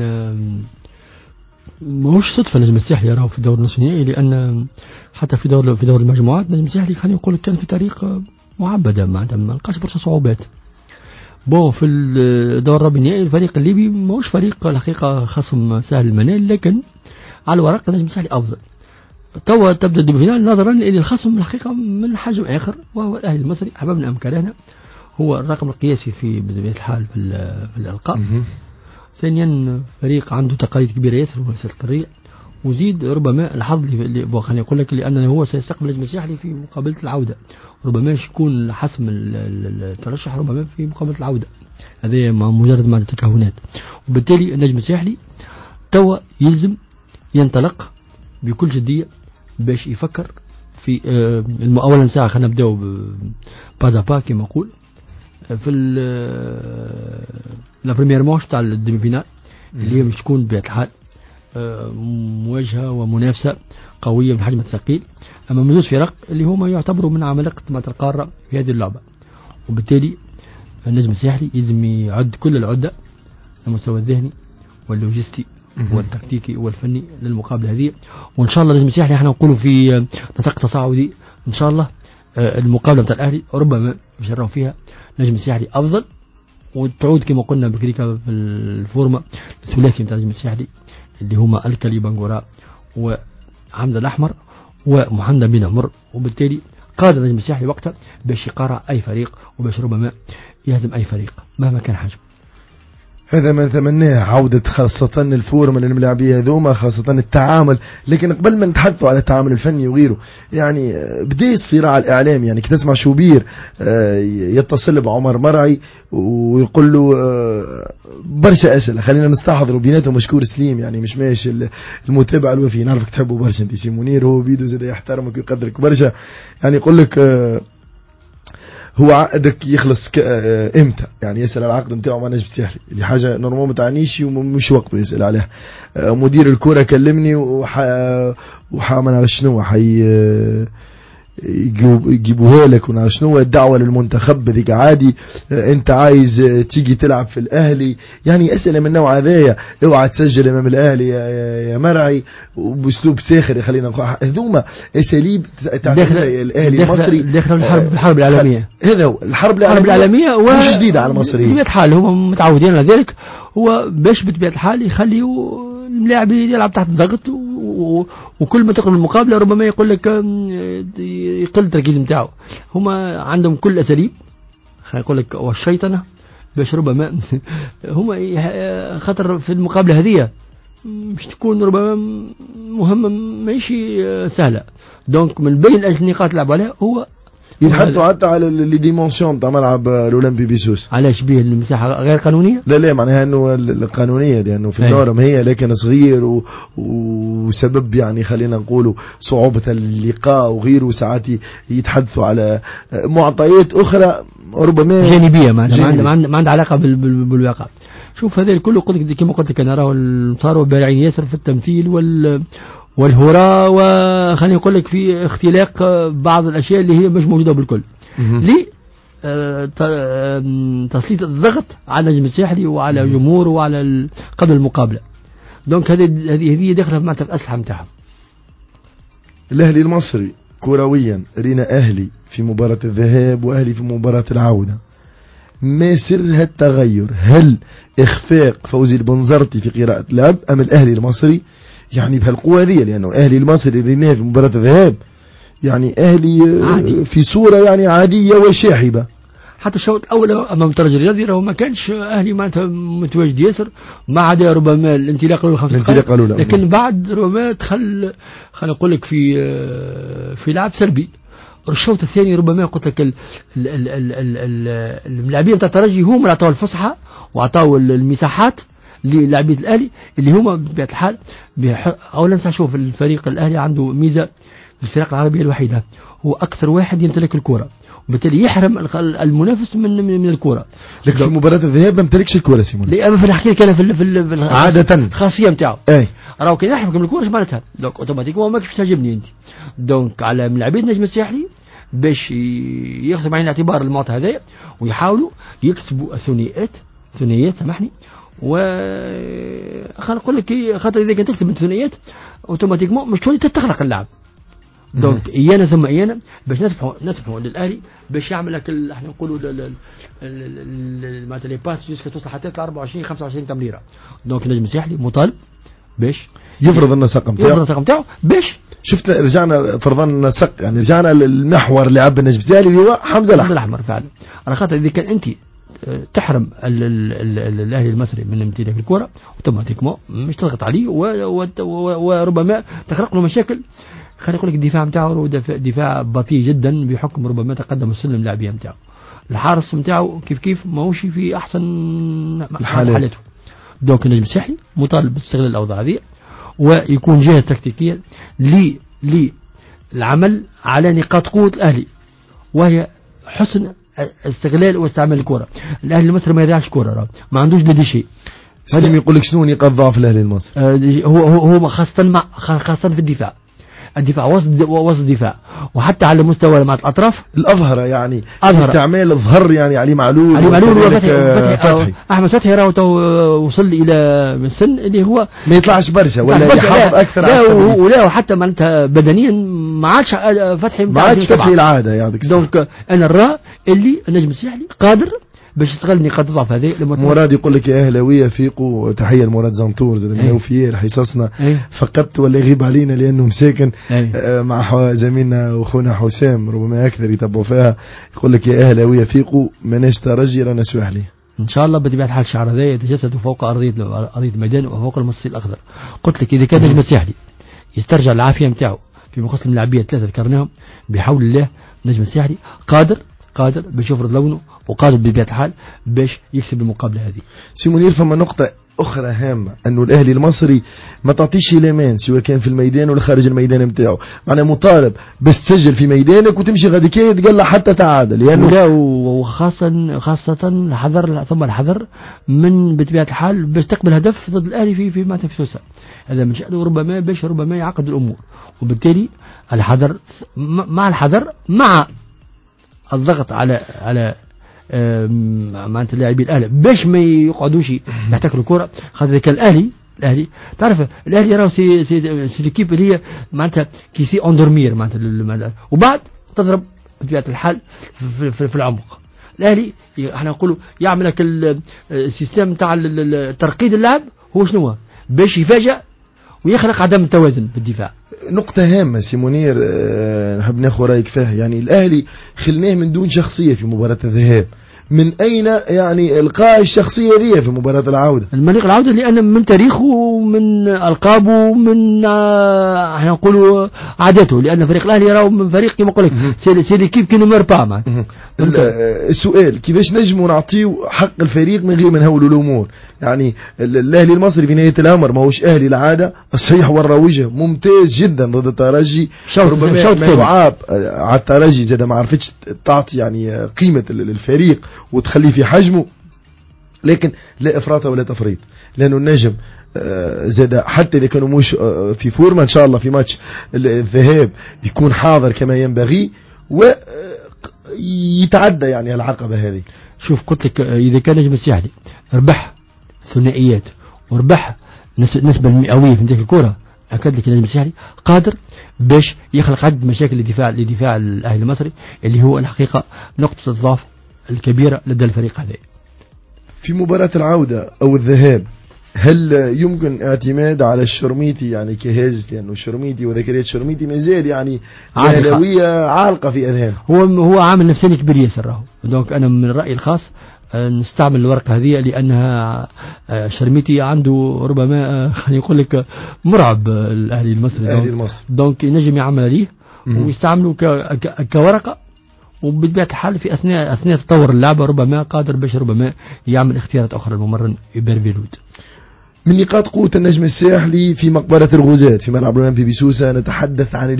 ماهوش صدفة النجم الساحلي يراه في دور النصف النهائي، لأن حتى في دور المجموعات النجم الساحلي خلينا نقول كان في طريق معبدة، ما لقاش برشا صعوبات. بون في الدور الربع النهائي الفريق الليبي ماهوش فريق الحقيقة خصم سهل المنال، لكن على الورق النجم الساحلي أفضل. توا تبدأ الدور الفينال نظرا إلى الخصم الحقيقة من حجم آخر وهو الأهلي المصري. أحببنا أم كرهنا هو الرقم القياسي في بطبيعة الحال في الألقاب. ثانيا فريق عنده تقاليد كبيرة ياسر وسيد القرية، وزيد ربما الحظ اللي خليني أقول لك لأنه هو سيستقبل النجم الساحلي في مقابلة العودة، ربما يكون حسم الترشح ربما في مقابلة العودة، هذا مجرد مع التكهنات. وبالتالي النجم الساحلي توا يلزم ينطلق بكل جدية باش يفكر في أولا ساعة. خلينا نبداو بازابا كما نقول في لا بريمير ماتش تاع الدمي فينال اللي هي مش تكون بطبيعة الحال مواجهة ومنافسة قوية من حجم الثقيل أمام زوج فرق اللي هما يعتبروا من عمالقة القارة في هذه اللعبة. وبالتالي النجم الساحلي يلزم يعد كل العدة المستوى الذهني واللوجستي والتكتيكي والفني للمقابلة هذه. وإن شاء الله النجم الساحلي احنا نقولوا في نطاق تصاعدي إن شاء الله المقابلة بتاع الأهلي ربما يشرفوا فيها النجم الساحلي أفضل، وتعود كما قلنا بكريكا في الفورمة الثلاثي بتاع النجم الساحلي اللي هما الكلي بنغورا وحمزة الأحمر ومحمد بن عمر. وبالتالي قادر النجم الساحلي وقتها باش يقارع أي فريق وباش ربما يهزم أي فريق مهما كان حجمه. هذا ما نتمناه، عودة خاصة الفورم اللي الملاعبية هذوما، خاصة التعامل. لكن قبل ما نتحدثوا على التعامل الفني وغيره، يعني بدأ الصراع الإعلامي، يعني كنت تسمع شوبير يتصل بعمر مرعي ويقول له برشا أسئلة، خلينا نستحضروا بيناتهم مشكور سليم، يعني مش ماشي المتابع الوفي، نعرفك تحبه برشا انت سي منير، هو بيدو زي يحترمك ويقدرك برشا، يعني يقول لك هو عقدك يخلص امتى، يعني يسأل على العقد نتاعو مع نجم الساحلي اللي حاجة نورمال ما تعنيش ومش وقته يسأل عليها. مدير الكرة كلمني وحامل على شنو يجيبوها لك ونعرف شنو الدعوة للمنتخب ذيك عادي، انت عايز تيجي تلعب في الأهلي، يعني أسئلة من نوع هذايا، اوعى تسجل امام الأهلي يا مرعي، وباسلوب ساخر. خلينا نقول هذوما اساليب تعتمد الأهلي المصري داخل الحرب العالمية. هذا هو الحرب العالمية مش جديدة على المصريين بطبيعة الحال، هم متعودين على ذلك. هو باش بطبيعة الحال يخليوا اللاعب يلعب تحت ضغط، وكل ما تقرب المقابلة ربما يقول لك يقل التركيز نتاعو. هما عندهم كل أساليب خلينا نقول لك والشيطنة باش ربما هما خطر في المقابلة هذه مش تكون ربما مهمة ماشي سهلة. دونك من بين النقاط اللي لعبوا عليها هو يتحدثوا حتى على لي ديمونسيون تاع ملعب الأولمبي بيسوس. علاش بيه المساحة غير قانونية؟ لا معناها انه القانونية لانه في النورم هي لكن صغير وسبب يعني خلينا نقولوا صعوبة اللقاء وغيره. ساعات يتحدثوا على معطيات اخرى ربما جانبية ما عندها علاقة بالواقع. شوف هذا الكل قلت كما قلت لك انا راه صاروا بارعين ياسر في التمثيل والهراء وخليني نقول لك في اختلاق بعض الاشياء اللي هي مش موجودة بالكل. ليه تسليط الضغط على النجم الساحلي وعلى جمهوره وعلى قبل المقابلة. دونك هذه داخله في معناتها الأسلحة نتاعهم. الأهلي المصري كرويا رينا أهلي في مباراة الذهاب وأهلي في مباراة العودة. ما سر التغير؟ هل إخفاق فوزي البنزرتي في قراءة لعب أم الأهلي المصري يعني بهالقوة هذه؟ لأنه أهلي المصري ريناه في مباراة الذهاب يعني أهلي عادي. في صورة يعني عادية وشاحبة. حتى الشوط الأول أمام الترجي الرياضي راهو ما كانش أهلي معناتها متواجد ياسر ما عدا ربما الانطلاق الأولى لكن بعد ربما دخل خلينا نقول لك في لعب سلبي. الشوط الثاني ربما قلت لك اللاعبين تاع الترجي هم اللي عطاو الفسحة وعطاو المساحات للاعبين الأهلي اللي هما بطبيعة الحال أولا نشوف الفريق الأهلي عنده ميزة الفرق العربية الوحيدة هو أكثر واحد يمتلك الكرة وبالتالي يحرم المنافس من الكرة. لكن في مباراة الذهاب ما امتلكش الكرة سيمون. لا في نحكي لك أنا في عادة الخاصية نتاعو. أي راهو كي يحرمك من الكرة اش معناتها؟ دونك اوتوماتيكمون ماكش تهاجمني أنت. دونك على لاعبين النجم الساحلي باش ياخذوا بعين الاعتبار المعطى هذايا ويحاولوا يكسبوا ثنائيات سامحني خلينا نقول لك خاطر إذا كنت تكتب من ثنائيات اوتوماتيكمون مش تولي تتخلق اللعب. دونك ايانا ثم ايانا باش نسمحوا للاهلي باش يعمل لك احنا نقولوا معناتها لي باس جوسكا توصل حتى 24 25 تمريره. دونك النجم الساحلي مطالب باش يفرض النسق نتاعو باش شفت رجعنا فرضنا النسق يعني رجعنا للمحور اللي عب النجم الساحلي اللي هو حمزة الأحمر فعلا. على خاطر اذا كان انت تحرم الاهلي المصري من امتلاك الكره اوتوماتيكمون مش تضغط عليه وربما تخلق له مشاكل. خلينا نقول لك الدفاع نتاعو دفاع بطيء جدا بحكم ربما تقدم السلم اللاعبيه نتاعو. الحارس نتاعو كيف ماهوش في احسن حالاته. دونك النجم الساحلي مطالب باستغلال الاوضاع هذه ويكون جاهز تكتيكيا للعمل على نقاط قوه الاهلي وهي حسن استغلال واستعمال الكره. الاهلي المصري ما يضيعش كره ما عندوش بدي شيء. هذا يقول لك شنو نقاط ضعف الاهلي المصري؟ هو خاصه في الدفاع وسط الدفاع وحتى على مستوى مع الأطراف الأظهر يعني استعمال الظهر يعني علي معلول وفتحي أحمد فتحي راهو وصل إلى من سن اللي هو ما يطلعش برشا ولا يحافظ أكثر ولا وحتى معناتها بدنيا ما عادش فتحي العادة يعني. دونك أنا نرى اللي النجم الساحلي قادر باش يستغل نقاط الضعف هذه. مراد يقول لك يا اهلاويه فيقوا تحيه لمراد زنطور زاد من وفير حصصنا فقدت ولا يغيب علينا لانه مساكن مع زميلنا واخونا حسام ربما اكثر يتبعوا فيها. يقول لك يا اهلاويه فيقوا ماناش ترجي رانا سواحلي. ان شاء الله بطبيعه الحال الشعر هذا يتجسد فوق ارضيه الميدان وفوق المستطيل الاخضر. قلت لك اذا كان النجم الساحلي يسترجع العافيه نتاعو في مقص اللاعبيه ثلاثه ذكرناهم بحول الله النجم الساحلي قادر باش يفرض لونه وقادر بطبيعة الحال باش يكسب المقابلة هذه. سيمونير فما نقطة أخرى هامة أنه الأهلي المصري ما تعطيش لامان سواء كان في الميدان ولا خارج الميدان نتاعو. معناه مطالب بس تسجل في ميدانك وتمشي غادي كي تقلع حتى تعادل لأنه لا وخاصة الحذر ثم الحذر من بطبيعة الحال باش تقبل هدف ضد الأهلي في معناتها في سوسة. هذا من شأنه ربما يعقد الأمور وبالتالي الحذر مع الضغط على معناتها اللاعبين الاهلي باش ما يقعدوش يحتكروا الكره. خاطر كان الاهلي تعرف الاهلي راه سي ليكيب اللي هي معناتها كي سي اندورمير معناتها وبعد تضرب بطبيعه الحال في العمق. الاهلي احنا نقولوا يعمل لك السيستم تاع ترقيد اللاعب هو شنو باش يفاجئ ويخلق عدم التوازن في الدفاع. نقطة هامة سيمونير نحب ناخذ رأيك فيها. يعني الأهلي خلناه من دون شخصية في مباراة الذهاب من أين يعني إلقاء الشخصية ذي في مباراة العودة؟ المريق العودة لأن من تاريخه ومن ألقابه من احنا نقولوا عادته، لأن فريق الأهلي راهو من فريق كما نقول لك سي ليكيب كي نمر با. السؤال كيفاش نجموا نعطيو حق الفريق من غير ما نهولوا الأمور؟ يعني الأهلي المصري في نهاية الأمر ما هوش أهلي العادة، الصحيح ورى وجه ممتاز جدا ضد الترجي، ربما ما يعاب على الترجي زاد ما عرفتش تعطي يعني قيمة الفريق وتخليه في حجمه، لكن لا إفراط ولا تفريط، لأنه النجم زاد حتى إذا كانوا مش في فورما إن شاء الله في ماتش الذهاب يكون حاضر كما ينبغي ويتعدى يعني العقبة هذه. شوف قلت لك إذا كان نجم الساحلي ربح ثنائيات وربح نسبة المئوية في ذيك الكرة، أكد لك النجم الساحلي قادر باش يخلق عدد مشاكل لدفاع الأهلي المصري اللي هو الحقيقة نقطة الضعف الكبيرة لدى الفريق هذا. في مباراة العودة أو الذهاب هل يمكن اعتماد على الشرميتي يعني كهاز، لأنه الشرميتي وذكريات الشرميتي ما زال يعني أهلاوية عالقة في أذهان، هو عامل نفساني كبير ياسر. دونك أنا من رأيي الخاص نستعمل الورقة هذه لأنها شرميتي عنده ربما خلينا نقول لك مرعب الأهلي المصري، دونك ينجم يعمل عليه ويستعمله كورقة، وبطبيعة الحال في أثناء تطور اللعبة ربما قادر باش ربما يعمل اختيارات أخرى الممرن يبرفيلود. من نقاط قوة النجم الساحلي في مقبرة الغزاة في ملعب الأولمبي بسوسة نتحدث عن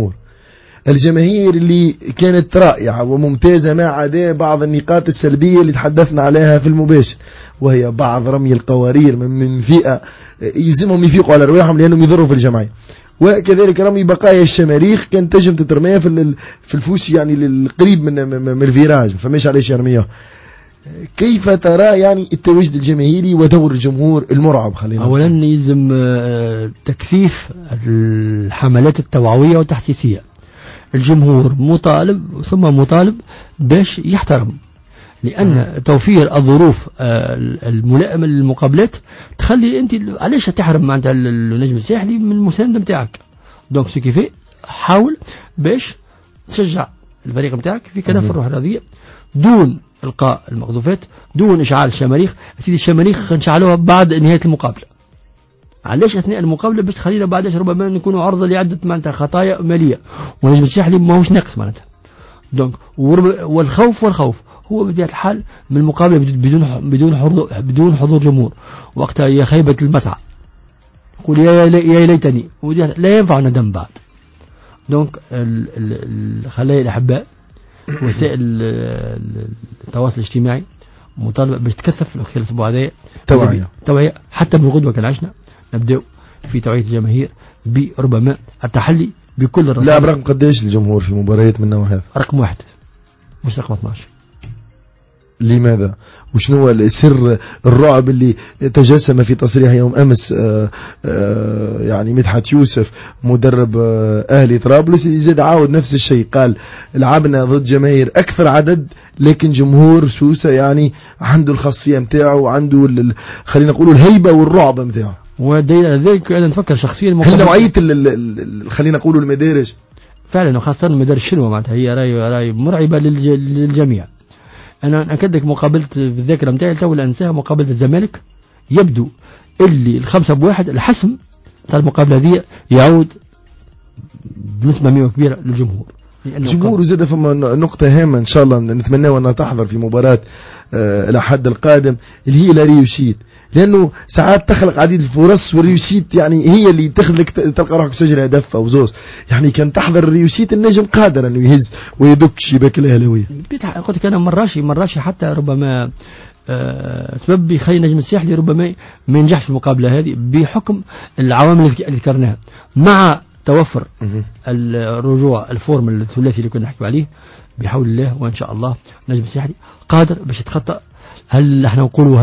الجماهير اللي كانت رائعة وممتازة، ما عدا بعض النقاط السلبية اللي تحدثنا عليها في المباشر، وهي بعض رمي القوارير من فئة يلزمهم يفيقوا على رواحهم لأنهم يضروا في الجمعية، وكذلك رمي بقايا الشماريخ كان تجم تترميها في الفوس يعني القريب من الفيراج، فماش عليه يرميها. كيف ترى يعني التواجد الجماهيري ودور الجمهور المرعب؟ خلينا أولا يلزم تكثيف الحملات التوعوية والتحسيسية. الجمهور مطالب باش يحترم، لأن توفير الظروف الملائمة للمقابلات تخلي أنت علاش تحرم معناتها النجم الساحلي من المساندة نتاعك. دونك سكيفي حاول باش تشجع الفريق نتاعك في كنف الروح الرياضية دون إلقاء المقذوفات، دون إشعال الشماريخ. سيدي الشماريخ نشعلوها بعد نهاية المقابلة، علاش أثناء المقابلة باش تخلينا بعدش ربما نكونوا عرضة لعدة معناتها خطايا مالية، ونجم الساحلي ما هوش ناقص معناتها. دونك والخوف هو بطبيعة الحال من المقابلة بدون حضور جمهور، وقتها هي خيبة المسعى، يقول يا ليتني، لا ينفع ندم بعد. دونك الخلايا الأحباء وسائل التواصل الاجتماعي مطالبة باش تكثف خلال الأسبوع هذا توعية حتى من غدوة كالعشنا نبدأ في توعية الجماهير بربما التحلي بكل الرصاص. لا برقم قديش الجمهور في مباريات من النوع هذا؟ رقم 1 مش رقم 12. لماذا؟ وشنو هو سر الرعب اللي تجسم في تصريح يوم أمس يعني مدحت يوسف مدرب أهلي طرابلس، يزيد عاود نفس الشيء، قال لعبنا ضد جماهير أكثر عدد لكن جمهور سوسة يعني عنده الخاصية متاعه وعنده خلينا نقول الهيبة والرعب متاعه. وذلك أنا نفكر شخصيا هل نوعية خلينا نقول المدارج فعلا، وخاصة المدارج الشنوة معناتها هي راي مرعبة للجميع. أنا أكدك مقابلة في الذاكرة متاعي تو أنساها، مقابلة الزمالك يبدو اللي 5-1 الحسم تاع المقابلة هذه يعود بنسبة مئة كبيرة للجمهور. الجمهور زاد فما نقطة هامة إن شاء الله نتمنى أنها تحضر في مباراة الأحد القادم اللي هي الريوسيت، لأنه ساعات تخلق عديد الفرص، والريوسيت يعني هي اللي تخلق تلقى روحك تسجل هدف أو زوز. يعني كان تحضر الريوسيت النجم قادر أنه يهز ويدك شباك الأهلاوية. قلت لك أنا مراشي حتى ربما سبب يخلي نجم الساحلي ربما ما ينجحش في المقابلة هذه بحكم العوامل اللي ذكرناها، مع توفر الرجوع الفورم الثلاثي اللي كنا نحكي عليه بحول الله. وإن شاء الله نجم الساحلي قادر باش يتخطى هل احنا نقولوا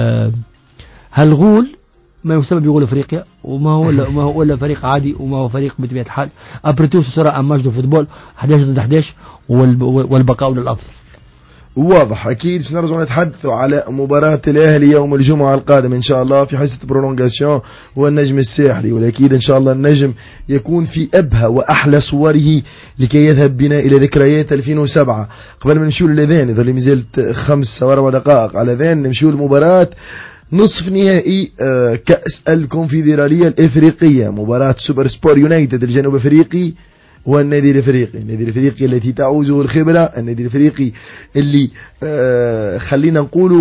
هل غول ما يسمى بغول افريقيا، وما هو ولا فريق عادي، وما هو فريق بطبيعة الحال ابريتو سراء ماج دو فوتبول 11 ضد 11 والبقاء للافضل. واضح. أكيد سنرجع نتحدث على مباراة الأهلي يوم الجمعة القادم إن شاء الله في حصة برولونغاسيون والنجم الساحلي، والأكيد إن شاء الله النجم يكون في أبهى وأحلى صوره لكي يذهب بنا إلى ذكريات 2007. قبل ما نمشيو للأذان إذا ما زالت 5 و4 دقائق على ذان نمشيو لمباراة نصف نهائي كأس الكونفدرالية الإفريقية، مباراة سوبر سبور يونايتد الجنوب أفريقي والنادي الافريقي، النادي الافريقي التي تعوزه الخبرة، النادي الافريقي اللي خلينا نقولوا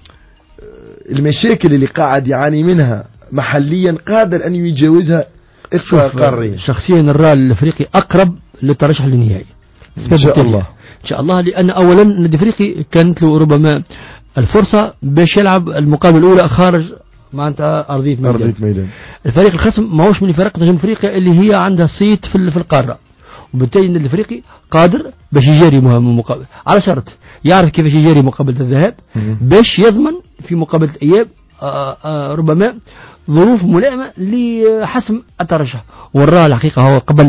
المشاكل اللي قاعد يعاني منها محليا قادر ان يتجاوزها قاريا. شخصيا نرى الافريقي اقرب للترشح للنهائي ان شاء الله، ان شاء الله، لان اولا النادي الافريقي كانت له ربما الفرصة باش يلعب المقابلة الاولى خارج معناتها أرضية ميدان. الفريق الخصم ماهوش من فرق نجم افريقيا اللي هي عندها صيت في القارة، وبالتالي النادي الافريقي قادر باش يجاري مقابل على شرط يعرف كيفاش يجاري مقابلة الذهاب باش يضمن في مقابلة الإياب ربما ظروف ملائمة لحسم الترشح. والرا الحقيقة هو قبل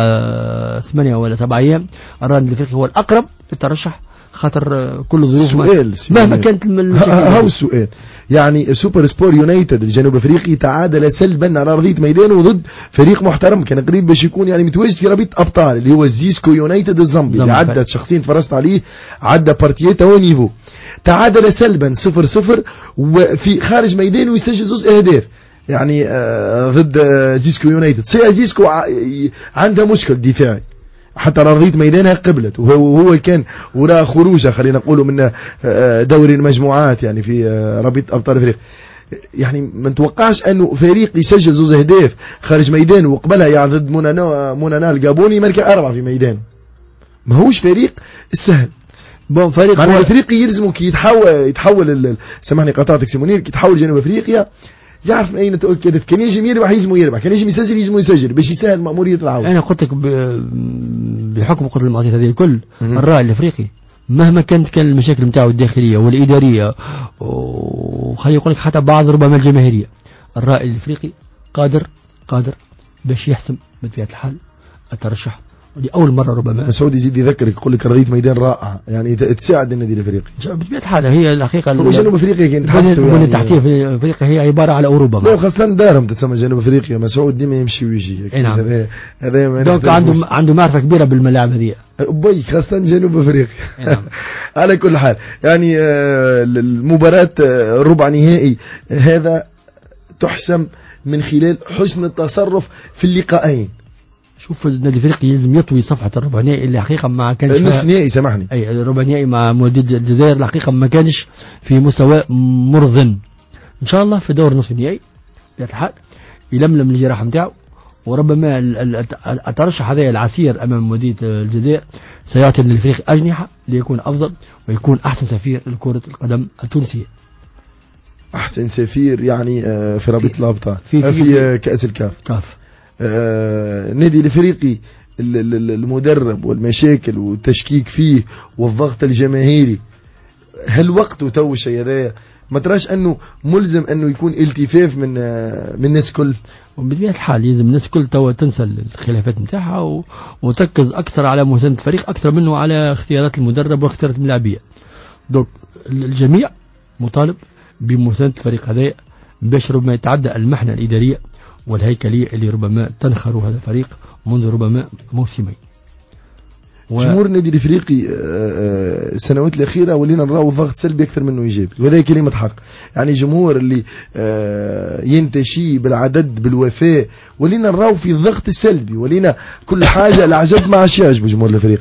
8 ولا 7 أيام الرا النادي الافريقي هو الأقرب للترشح خاطر كل ظروف مهما كانت هاو السؤال. يعني سوبر سبور يونايتد الجنوب افريقي تعادل سلبا على ارضيه ميدانه ضد فريق محترم كان قريب باش يكون يعني متواجد في رابطه ابطال اللي هو زيسكو يونايتد الزامبي اللي عدت شخصيا تفرجت عليه، عدى بارتيتا هو نيفو، تعادل سلبا 0-0 وفي خارج ميدانه يسجل 2 أهداف يعني ضد زيسكو يونايتد. زيسكو عنده مشكل دفاعي حتى أرضية ميدانها قبلت، وهو كان وراء خروجه خلينا نقولوا من دوري المجموعات يعني في رابطة أبطال أفريقيا. يعني ما نتوقعش أنه فريق يسجل 2 أهداف خارج ميدانه وقبلها يعني ضد مونانا الجابوني مركز 4 في ميدان، ما هوش فريق سهل. فريق الافريقي يلزمه كي يتحول سامحني قطعتك سيمونير، كي يتحول جنوب افريقيا يعرف من اين تؤكد كان يجي يربح يربح، كان يجي يسجل باش يسهل مأمورية العودة. انا قلت لك بحكم قلت المعطيات هذه الكل الراعي الافريقي مهما كان المشاكل نتاعو الداخليه والاداريه وخلي يقول لك حتى بعض ربما الجماهيريه، الراعي الافريقي قادر باش يحسم بطبيعه الحال الترشح لأول مرة ربما. مسعود يزيد يذكرك يقول لك أرضية ميدان رائعة يعني تساعد النادي الأفريقي بطبيعة الحال. هي الحقيقة جنوب أفريقيا كانت البنية التحتية في أفريقيا هي عبارة على أوروبا. لا خاصة دارهم تسمى جنوب أفريقيا، مسعود ديما يمشي ويجي. نعم. هذا دونك عنده معرفة كبيرة بالملاعب هذه. أبي خاصة جنوب أفريقيا. نعم. على كل حال يعني المباراة الربع نهائي هذا تحسم من خلال حسن التصرف في اللقاءين. شوف النادي الافريقي لازم يطوي صفحه الربع نهائي اللي حقيقه ما كانش نص نهائي سامحني اي الربع نهائي مع مولودية الجزائر الحقيقه ما كانش في مستوى مرضن. ان شاء الله في دور نصف النهائي بطبيعه الحال يلملم الجراحه نتاعو، وربما الترشح هذا العسير امام مولودية الجزائر سيعطي النادي الافريقي اجنحه ليكون افضل ويكون احسن سفير لكره القدم التونسيه. احسن سفير يعني في رابطه الابطال في كاس الكاف. نادي الافريقي المدرب والمشاكل والتشكيك فيه والضغط الجماهيري، هل وقته تو الشيء هذا ما تراش انه ملزم انه يكون التفاف من الناس كل؟ وبطبيعة الحال يلزم الناس كل تو تنسى الخلافات نتاعها وتركز اكثر على مساندة الفريق اكثر منه على اختيارات المدرب واختيارات اللاعبين. دونك الجميع مطالب بمساندة الفريق هذا باش ربما يتعدى المحنة الادارية والهيكلية اللي ربما تنخر هذا الفريق منذ ربما موسمين. جمهور النادي الافريقي السنوات الاخيره ولينا نراو ضغط سلبي اكثر منه ايجابي، وهذا كلمه حق. يعني جمهور اللي ينتشي بالعدد بالوفاء ولينا نراو في الضغط السلبي، ولينا كل حاجه العجب ما عادش يعجب الجمهور الافريقي.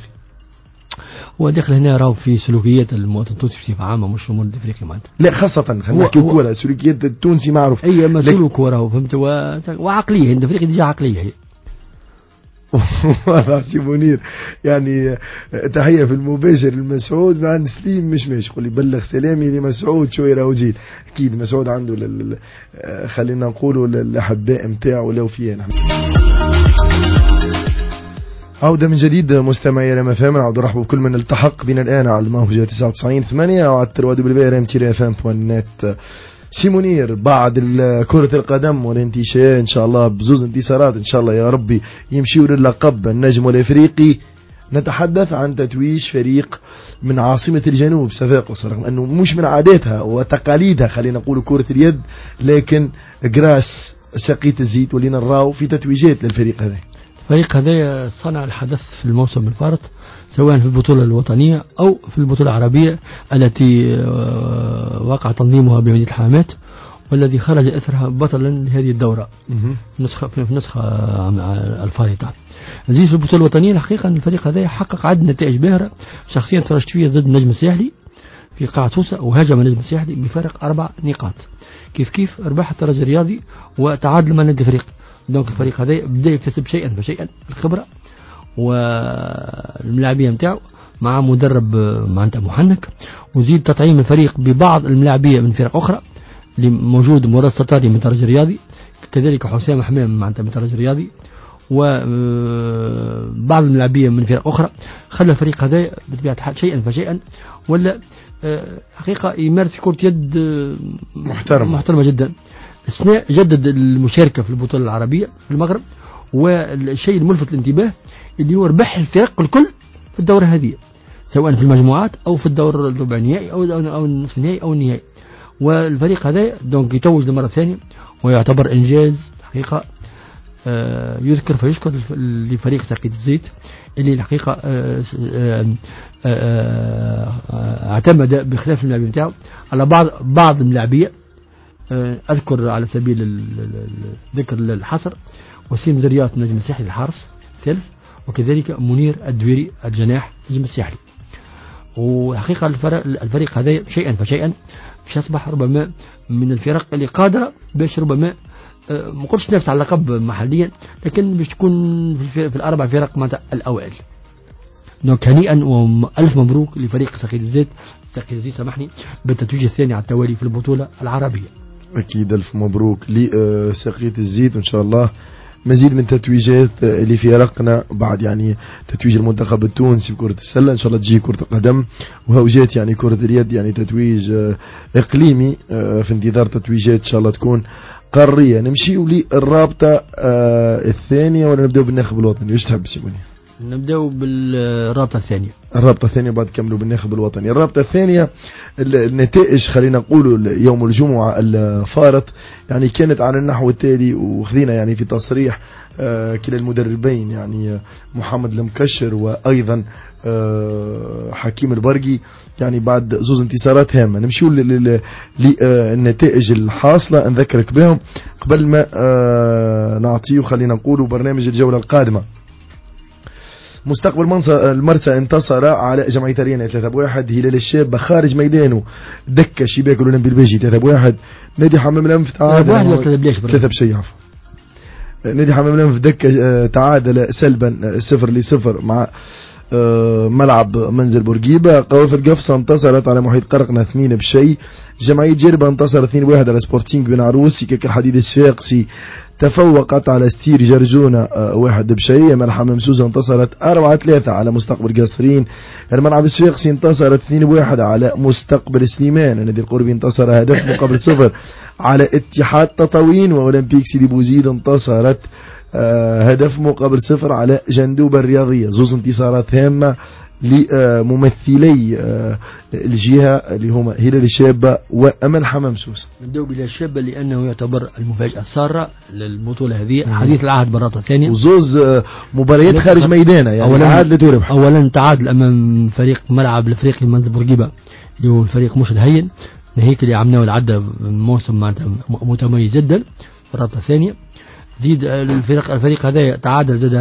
هو داخل هنا راهو في سلوكيات المواطن التونسي بصفه عامه مش الجمهور الافريقي معناتها. لا خاصه خلينا نحكي كوره، سلوكيات التونسي معروف اي مسؤول كوره فهمت وعقليه النادي الافريقي ديجا عقليه هي. والله سي منير يعني تحيه في المباشر لمسعود مع سليم مش ماشي يقول لي بلغ سلامي لمسعود شويه راهو زيد. اكيد مسعود عنده خلينا نقولوا الاحباء نتاعو لو فينا. عودة من جديد مستمعي ريم FM، نعود نرحب بكل من التحق بنا الآن على الموجة 99.8 وعلى www.rm-fm.net. سيمونير بعد كرة القدم والانتشاء إن شاء الله بزوز انتصارات إن شاء الله يا ربي يمشيوا للقب النجم الأفريقي، نتحدث عن تتويج فريق من عاصمة الجنوب صفاقس، رغم أنه مش من عاداتها وتقاليدها خلينا نقول كرة اليد، لكن جراس سقيت الزيت واللي نراو في تتويجات للفريق هذا. الفريق هذا صنع الحدث في الموسم الفارط، سواء في البطولة الوطنية أو في البطولة العربية التي وقع تنظيمها بمدينة الحامات، والذي خرج أثرها بطلا لهذه الدورة في نسخة الفارطة. زي في البطولة الوطنية الحقيقة أن الفريق هذا حقق عدد نتائج باهرة. شخصيا تفرجت فيه ضد النجم الساحلي في قاعة سوسة، وهاجم النجم الساحلي بفارق 4 نقاط. كيف ربح الترجي الرياضي وتعادل مع نادي الفريق. دونك الفريق هذا بدأ يكتسب شيئا فشيئا الخبرة والملاعبية نتاعو مع مدرب معناتها محنك، وزيد تطعيم الفريق ببعض الملاعبية من فرق أخرى اللي موجود مراد ستاري من الترجي الرياضي، كذلك حسام حمام معناتها من الترجي الرياضي، وبعض الملاعبية من فرق أخرى. خلى الفريق هذا بطبيعة الحال شيئا فشيئا ولا حقيقة يمارس كرة يد محترمة جدا. اثناء جدد المشاركة في البطولة العربية في المغرب، والشيء الملفت للانتباه اللي هو ربح الفرق الكل في الدورة هذه، سواء في المجموعات أو في الدور الربع النهائي أو النصف النهائي أو النهائي. والفريق هذا دونك يتوج للمرة الثانية، ويعتبر إنجاز حقيقة يذكر فيشكر لفريق سقيت الزيت اللي الحقيقة اعتمد بخلاف الملاعبين بتاعه على بعض الملاعبية. أذكر على سبيل ذكر الحصر وسيم زريات نجم الساحلي الحارس الثالث، وكذلك منير الدويري الجناح نجم الساحلي. وحقيقة الفريق هذا شيئا فشيئا باش يصبح ربما من الفرق اللي قادرة باش ربما ما قلتش نفس على اللقب محليا، لكن باش تكون في الأربع فرق معناتها الأوائل. دونك هنيئا وألف مبروك لفريق سقيت الزيت سامحني بالتتويج الثاني على التوالي في البطولة العربية. أكيد ألف مبروك لسقيت الزيت، وإن شاء الله مزيد من تتويجات اللي في رقنا بعد يعني تتويج المنتخب التونسي في كرة السلة، إن شاء الله تجي كرة القدم وهوجات يعني كرة اليد يعني تتويج إقليمي، في انتظار تتويجات إن شاء الله تكون قارية. نمشي للرابطة الثانية ولا نبدأ بالناخب الوطني؟ وش تحب سيبوني؟ نبدأ بالرابطة الثانية. الرابطة الثانية بعد كملوا بالناخب الوطني. الرابطة الثانية النتائج خلينا نقولوا يوم الجمعة الفارط يعني كانت على النحو التالي، وخذينا يعني في تصريح كلا المدربين يعني محمد المكشر وأيضا حكيم البرقي يعني بعد زوز انتصارات هامة. نمشيو للنتائج الحاصلة نذكرك بهم قبل ما نعطيه خلينا نقولوا برنامج الجولة القادمة. مستقبل المرسى انتصر على جمعية ريانا 3-1. هلال الشاب خارج ميدانه دكة شباك الأولمبي البيجي 3-1. نادي حمام الأنف تعادل 3-1 نادي حمام الأنف دكة تعادل سلبا 0-0 مع ملعب منزل بورقيبة. قوافل قفصة انتصرت على محيط قرقنة 2-0. جمعية جربة انتصر 2-1 على سبورتينج بن عروس. كيك الحديد الصفاقسي تفوقت على ستير جرجونة 1-0. ملحة ممسوسة انتصرت 4-3 على مستقبل قصرين. الملعب الصفاقسي انتصرت 2-1 على مستقبل سليمان. نادي القربي انتصر هدف مقابل 0 على اتحاد تطاوين. وأولمبيك سيدي بوزيد انتصرت هدف مقابل 0 على جندوبة الرياضية. زوز انتصارات هامة لممثلي الجهة اللي هما هلال الشابة وأمل حمامسوس. نبدأ بهلال الشابة لأنه يعتبر المفاجأة السارة للبطولة هذه، حديث العهد بالرابطة الثانية، وزوز مباريات خارج ميدانه يعني تعادل وربح. أولا تعادل أمام فريق ملعب الأفريقي منزل بورقيبة اللي هو الفريق مش الهين، ناهيك اللي عملناه والعدى موسم متميز جدا في الرابطة الثانية. زيد الفريق هذا تعادل زاد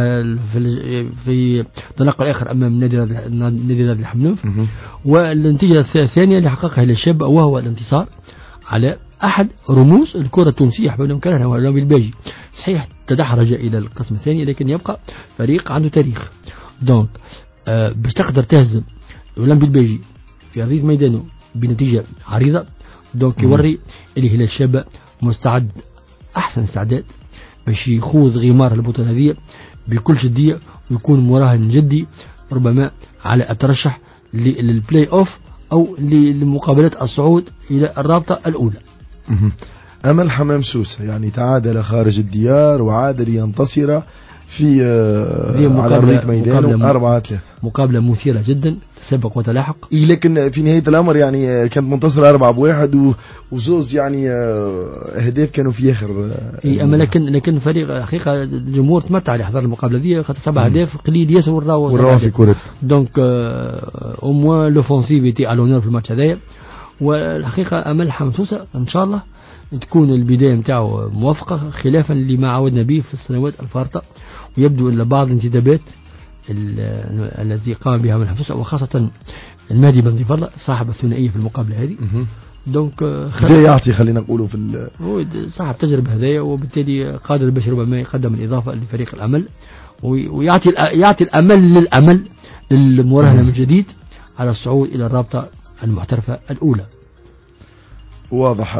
في تنقل آخر أمام نادي الحمنوف. والنتيجة الثانية اللي حققها هلال الشاب وهو الانتصار على أحد رموز الكرة التونسية حبيب المكرهة هو الأولمبي الباجي. صحيح تدحرج إلى القسم الثاني لكن يبقى فريق عنده تاريخ. دونك باش تقدر تهزم الأولمبي الباجي في أرضية ميدانه بنتيجة عريضة، دونك يوري اللي هلال الشاب مستعد أحسن استعداد باش يخوض غمار البطولة هذه بكل جدية ويكون مراهن جدي ربما على الترشح للبلاي اوف او لمقابلة الصعود الى الرابطة الاولى. أمل حمام سوسة يعني تعادل خارج الديار وعاد لينتصر في على أرضية ميدان 4-3. مقابلة مثيرة جدا، تسابق وتلاحق. لكن في نهاية الأمر يعني كانت منتصرة 4-1 وزوز يعني أهداف كانوا في آخر. أما لكن فريق حقيقة الجمهور تمتع لحضر المقابلة دي، خاطر 7 أهداف قليل ياسر والراو في كرة. دونك au moins l'offensive était à l'honneur في الماتش هذايا. والحقيقة أمل حمسوسة إن شاء الله تكون البداية متاعه موافقة خلافا لما عودنا به في السنوات الفارطة، ويبدو أن بعض الانتدابات التي قام بها من حمسوسة وخاصة المهدي بن ضيف الله صاحب الثنائية في المقابلة هذه. دونك يعطي خلينا نقوله في صاحب تجربة هذايا، وبالتالي قادر باش ربما يقدم الإضافة لفريق الأمل ويعطي الأمل للمراهنة من جديد على الصعود إلى الرابطة المحترفة الأولى. واضح.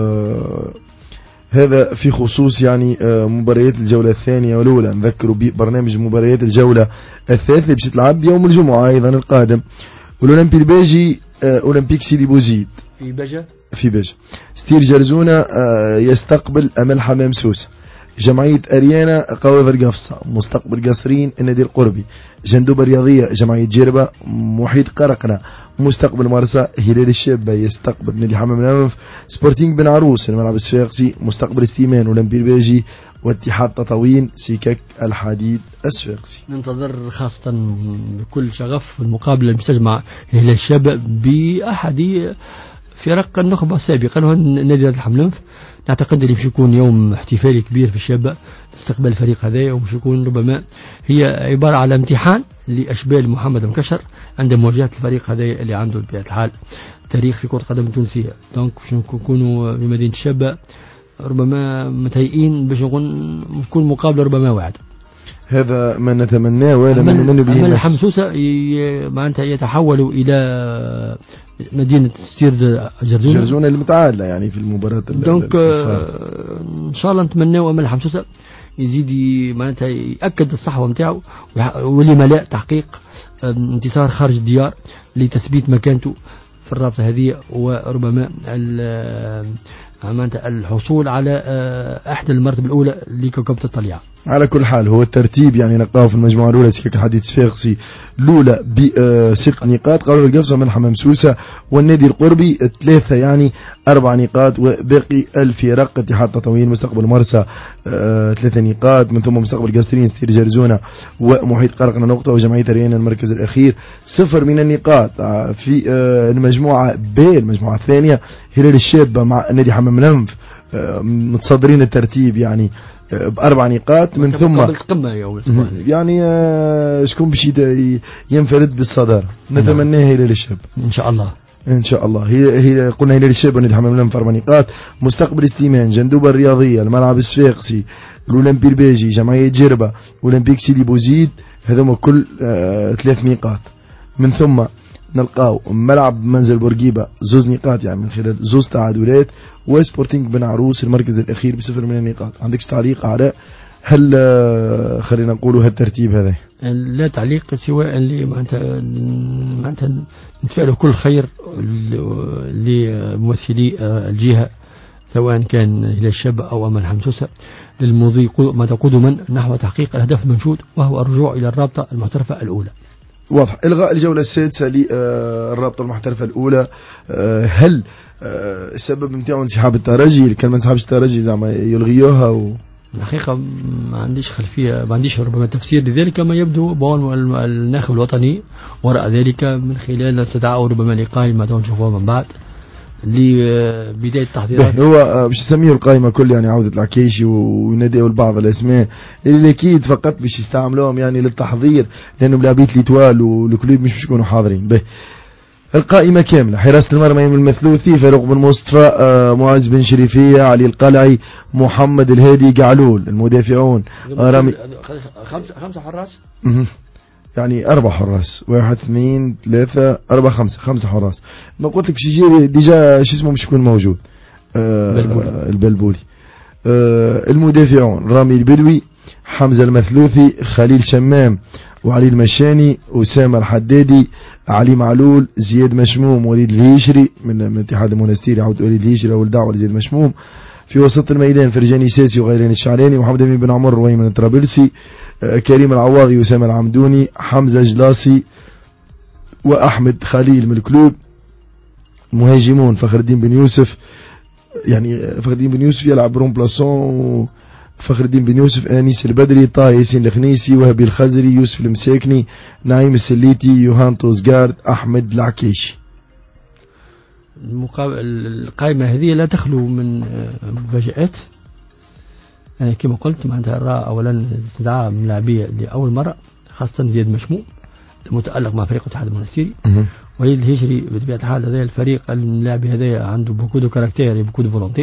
هذا في خصوص يعني مباريات الجولة الثانية والأولى. نذكروا ببرنامج مباريات الجولة الثالثة باش تلعب يوم الجمعة أيضا القادم، والأولمبي الباجي أولمبيك سيدي بوزيد في بجا. ستير جرزونة يستقبل أمل حمام سوسة. جمعية أريانا قوافر قفصة. مستقبل قصرين النادي القربي. جندوبة رياضية جمعية جربة. محيط قرقنة. مستقبل مرسى هلال الشابة يستقبل نادي حمام الأنف. سبورتينج بن عروس الملعب الصفاقسي. مستقبل استيمان أولمبي الباجي واتحاد تطاوين سيكاك الحديد الصفاقسي. ننتظر خاصة بكل شغف المقابلة اللي تجمع هلال الشابة بأحد فرق النخبة سابقا هو نادي الحمام الأنف. نعتقد اللي باش يكون يوم احتفالي كبير في الشابة استقبال الفريق هذا، وباش يكون ربما هي عبارة على امتحان لأشبال محمد مكشر عند مواجهة الفريق هذا اللي عنده بطبيعة الحال تاريخ في كرة القدم التونسية. دونك باش نكونوا في مدينة الشابة ربما متهيئين باش نكون مقابلة ربما واحد. هذا ما نتمناه ولا من به. أمل حمسوسة معناتها يتحول إلى مدينة ستير جرزونة المتعادلة يعني في المباراة. دونك إن شاء الله نتمناه أمل حمسوسة يزيد معناتها يأكد الصحوة متاعه، ولما لا تحقيق انتصار خارج الديار لتثبيت مكانته في الرابطة هذه، وربما الحصول على أحد المرتبة الأولى لكوكبة الطليعة. على كل حال هو الترتيب يعني نلقاه في المجموعة الأولى سكك الحديد صفاقسي الأولى ب6 نقاط، قالوا القفصة من حمام سوسة والنادي القربي 3 يعني 4 نقاط، وباقي الفرق اتحاد تطاوين مستقبل مرسى 3 نقاط، من ثم مستقبل قصرين ستير جرزونة ومحيط قرقنة نقطة، وجمعية ريان المركز الأخير 0 من النقاط. في المجموعة ب المجموعة الثانية هلال الشابة مع نادي حمام الأنف متصدرين الترتيب يعني ب4 نقاط، من ثم يعني شكون باش ينفرد بالصدارة. نتمناه هلال الشاب ان شاء الله. ان شاء الله. هي قلنا هلال الشاب ونادي حمام الأنف 4 نقاط، مستقبل استيمان جندوبة الرياضية الملعب الصفاقسي الأولمبي الباجي جمعية جربة أولمبيك سيدي بوزيد هذوما كل 3 نقاط. من ثم نلقاو ملعب منزل بورقيبة 2 نقاط يعني من خلال 2 تعادلات، وسبورتينج بن عروس المركز الأخير ب0 من النقاط. عندكش تعليق على هل خلينا نقولوا هالترتيب هذا؟ لا تعليق سواء اللي معناتها نتفائلوا كل خير لممثلي الجهة سواء كان هلال الشابة أو أمل حمسوسة للمضي مدى قدما نحو تحقيق الهدف المنشود وهو الرجوع إلى الرابطة المحترفة الأولى. واضح. إلغاء الجولة السادسة للرابطة المحترفة الأولى، هل السبب نتاعو انسحاب الترجي؟ كان ما انسحابش الترجي زعما يلغيوها الحقيقة ما عنديش خلفية، ما عنديش ربما تفسير لذلك، ما يبدو بون الناخب الوطني وراء ذلك من خلال استدعاء ربما لقائمة نشوفوها من بعد لبداية التحضيرات. هو باش يسميه القائمة كل يعني عودة العكيشي ويناديوا البعض الأسماء اللي أكيد فقط باش يستعملوهم يعني للتحضير، لأنهم لاعبية الإتوال والكلوب مش يكونوا حاضرين. به القائمة كاملة: حراسة المرمى المثلوثي فاروق بن مصطفى، معز بن شريفية، علي القلعي، محمد الهادي، قعلول. المدافعون رامي 5 حراس يعني 4 حراس، 1 2 3 4 5 حراس. ما قلت لك باش يجي ديجا شو اسمه مش يكون موجود البلبولي. المدافعون رامي البدوي، حمزة المثلوثي، خليل شمام، وعلي المشاني، أسامة الحدادي، علي معلول، زياد مشموم، وليد الهيشري من اتحاد المنستير يعود وليد الهيشري أول دعوة لزياد مشموم. في وسط الميدان فرجاني ساسي وغيرين الشعلاني، ومحمد أمين بن عمر وأيمن الطرابلسي. كريم العواضي وسام العمدوني، حمزة جلاسي وأحمد خليل من الكلوب. مهاجمون فخر الدين بن يوسف، يعني فخر الدين بن يوسف يلعب رومبلاسون، فخر الدين بن يوسف، أنيس البدري، طه ياسين الخنيسي، وهبي الخزري، يوسف المساكني، نعيم السليتي، يوهان توزغارد، أحمد العكيشي. القائمة هذه لا تخلو من مفاجآت. يعني كما قلت معناتها أولا استدعاء ملاعبية لأول مرة، خاصة زياد مشموم متألق مع فريق الاتحاد المنستيري، وليد الهجري بطبيعة الحال هذا الفريق الملاعبي هذا عنده بوكو دو كاركتير بوكو دو فولونتي،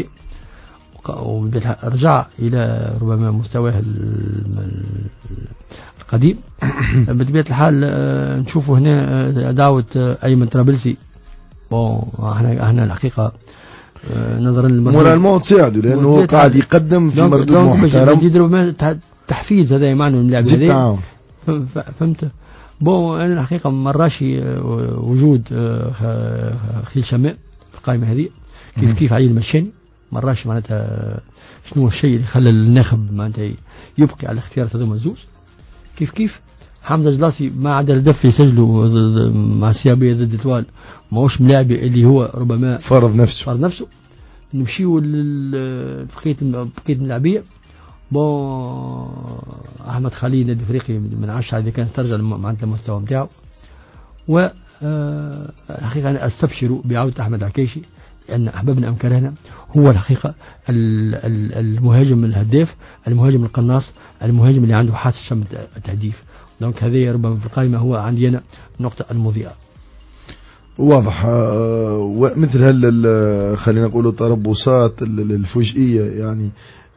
رجع إلى ربما مستواه القديم. بطبيعة الحال نشوفوا هنا دعوة أيمن طرابلسي. احنا الحقيقة نظرا مورالمون تساعده لأنه قاعد يقدم في مردود محترم، تحفيز هذا معنى اللاعب هذا، فهمت. أنا الحقيقة مراش وجود خليل شماء في القائمة هذه، كيف علي المشاني مراش معناتها شنو الشيء اللي خلى الناخب معناتها يبقي على اختيار هذوما الزوج. كيف حمزة جلاسي ما عدا الهدف يسجله مع السيابية ضد التوال، ما هوش ملاعب اللي هو ربما فرض نفسه. نمشيو بقية الملاعبية. أحمد خليل نادي فريقي من 10 إذا كان ترجع معناتها المستوى نتاعو. و الحقيقة أنا أستبشر بعودة أحمد عكيشي، لأن أحبابنا أم كرهنا هو الحقيقة المهاجم الهداف، المهاجم القناص، المهاجم اللي عنده حاسة شم التهديف. دونك هذه ربما في القائمة هو عندي أنا النقطة المضيئة. واضح. ومثل خلينا نقول التربصات الفجئية يعني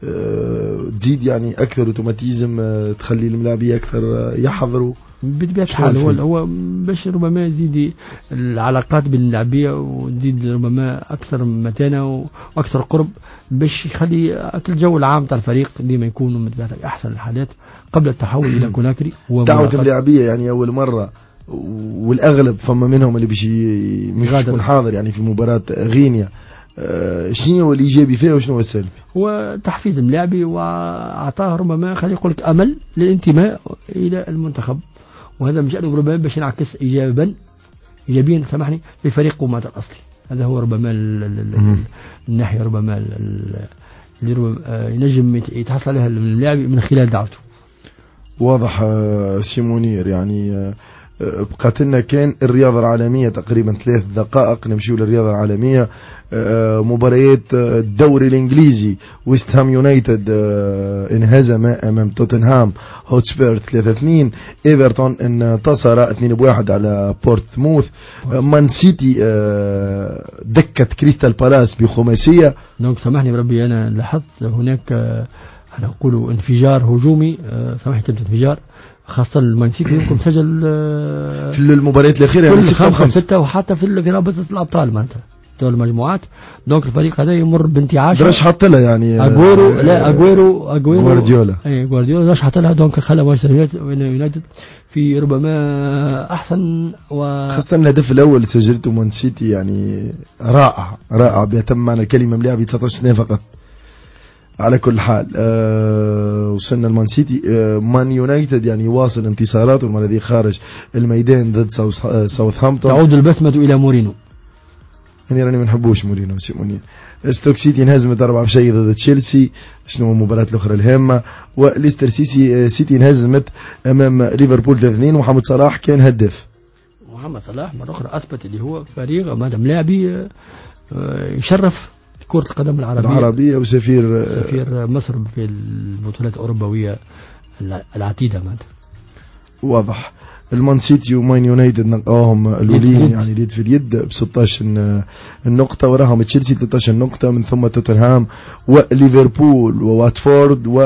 تزيد يعني أكثر اوتوماتيزم، تخلي الملاعبية أكثر يحضروا بطبيعة الحال. هو باش ربما يزيد العلاقات بين اللاعبية وتزيد ربما أكثر متانة وأكثر قرب، باش يخلي الجو العام تاع الفريق ديما يكون أحسن الحالات قبل التحول إلى كوناكري. دعوة اللاعبية يعني أول مرة، والأغلب فما منهم اللي مش يكون حاضر يعني في مباراة غينيا. شنو هو الإيجابي فيها وشنو هو السلبي؟ هو تحفيز الملاعبي وأعطاه ربما خلي يقول لك أمل للانتماء إلى المنتخب، وهذا مش ربما باش ينعكس إيجابيا سامحني في فريقه مع الأصلي. هذا هو ربما الناحية ربما اللي ربما ينجم يتحصل عليها الملاعبي من خلال دعوته. واضح. سيمونير يعني بقات لنا كان الرياضة العالمية تقريبا 3 دقائق نمشيو للرياضة العالمية. مباريات الدوري الإنجليزي، ويست هام يونايتد انهزم أمام توتنهام هوتسبير 3-2. إيفرتون انتصر 2-1 على بورتموث. مان سيتي دكت كريستال بالاس بخماسية. دونك سامحني بربي أنا لاحظت هناك أنا أقول انفجار هجومي، سامحني كلمة انفجار، خاصة المان سيتي يمكن سجل في المباريات الأخيرة يعني 6-5 وحتى في رابطة الأبطال معناتها دور المجموعات. دونك الفريق هذا يمر بانتعاش. درش حط لها يعني أغويرو غوارديولا. غوارديولا درش حط لها. دونك خلى مانشستر يونايتد في ربما أحسن خاصة الهدف الأول اللي سجلته مان سيتي يعني رائع بيتم معنى الكلمة ملعب 13 سنة فقط. على كل حال وصلنا المان سيتي. مان يونايتد يعني واصل انتصاراته المرة دي خارج الميدان ضد ساوثهامبتون. تعود البسمة إلى مورينو. يعني راني ما نحبوش مورينو سيمونير. ستوك سيتي انهزمت 4-0 ضد تشيلسي. شنو المباراة الأخرى الهامة؟ وليستر سيتي انهزمت أمام ليفربول 3-2 ومحمد صلاح كان هداف. محمد صلاح مرة أخرى أثبت اللي هو فريق مادام لاعبي يشرف كرة القدم العربية وسفير مصر في البطولات الأوروبية العتيدة معناتها. واضح. المان سيتي ومان يونايتد نلقاهم الأولين يعني اليد في اليد ب 16 النقطة، وراهم تشيلسي 13 نقطة، من ثم توتنهام وليفربول وواتفورد و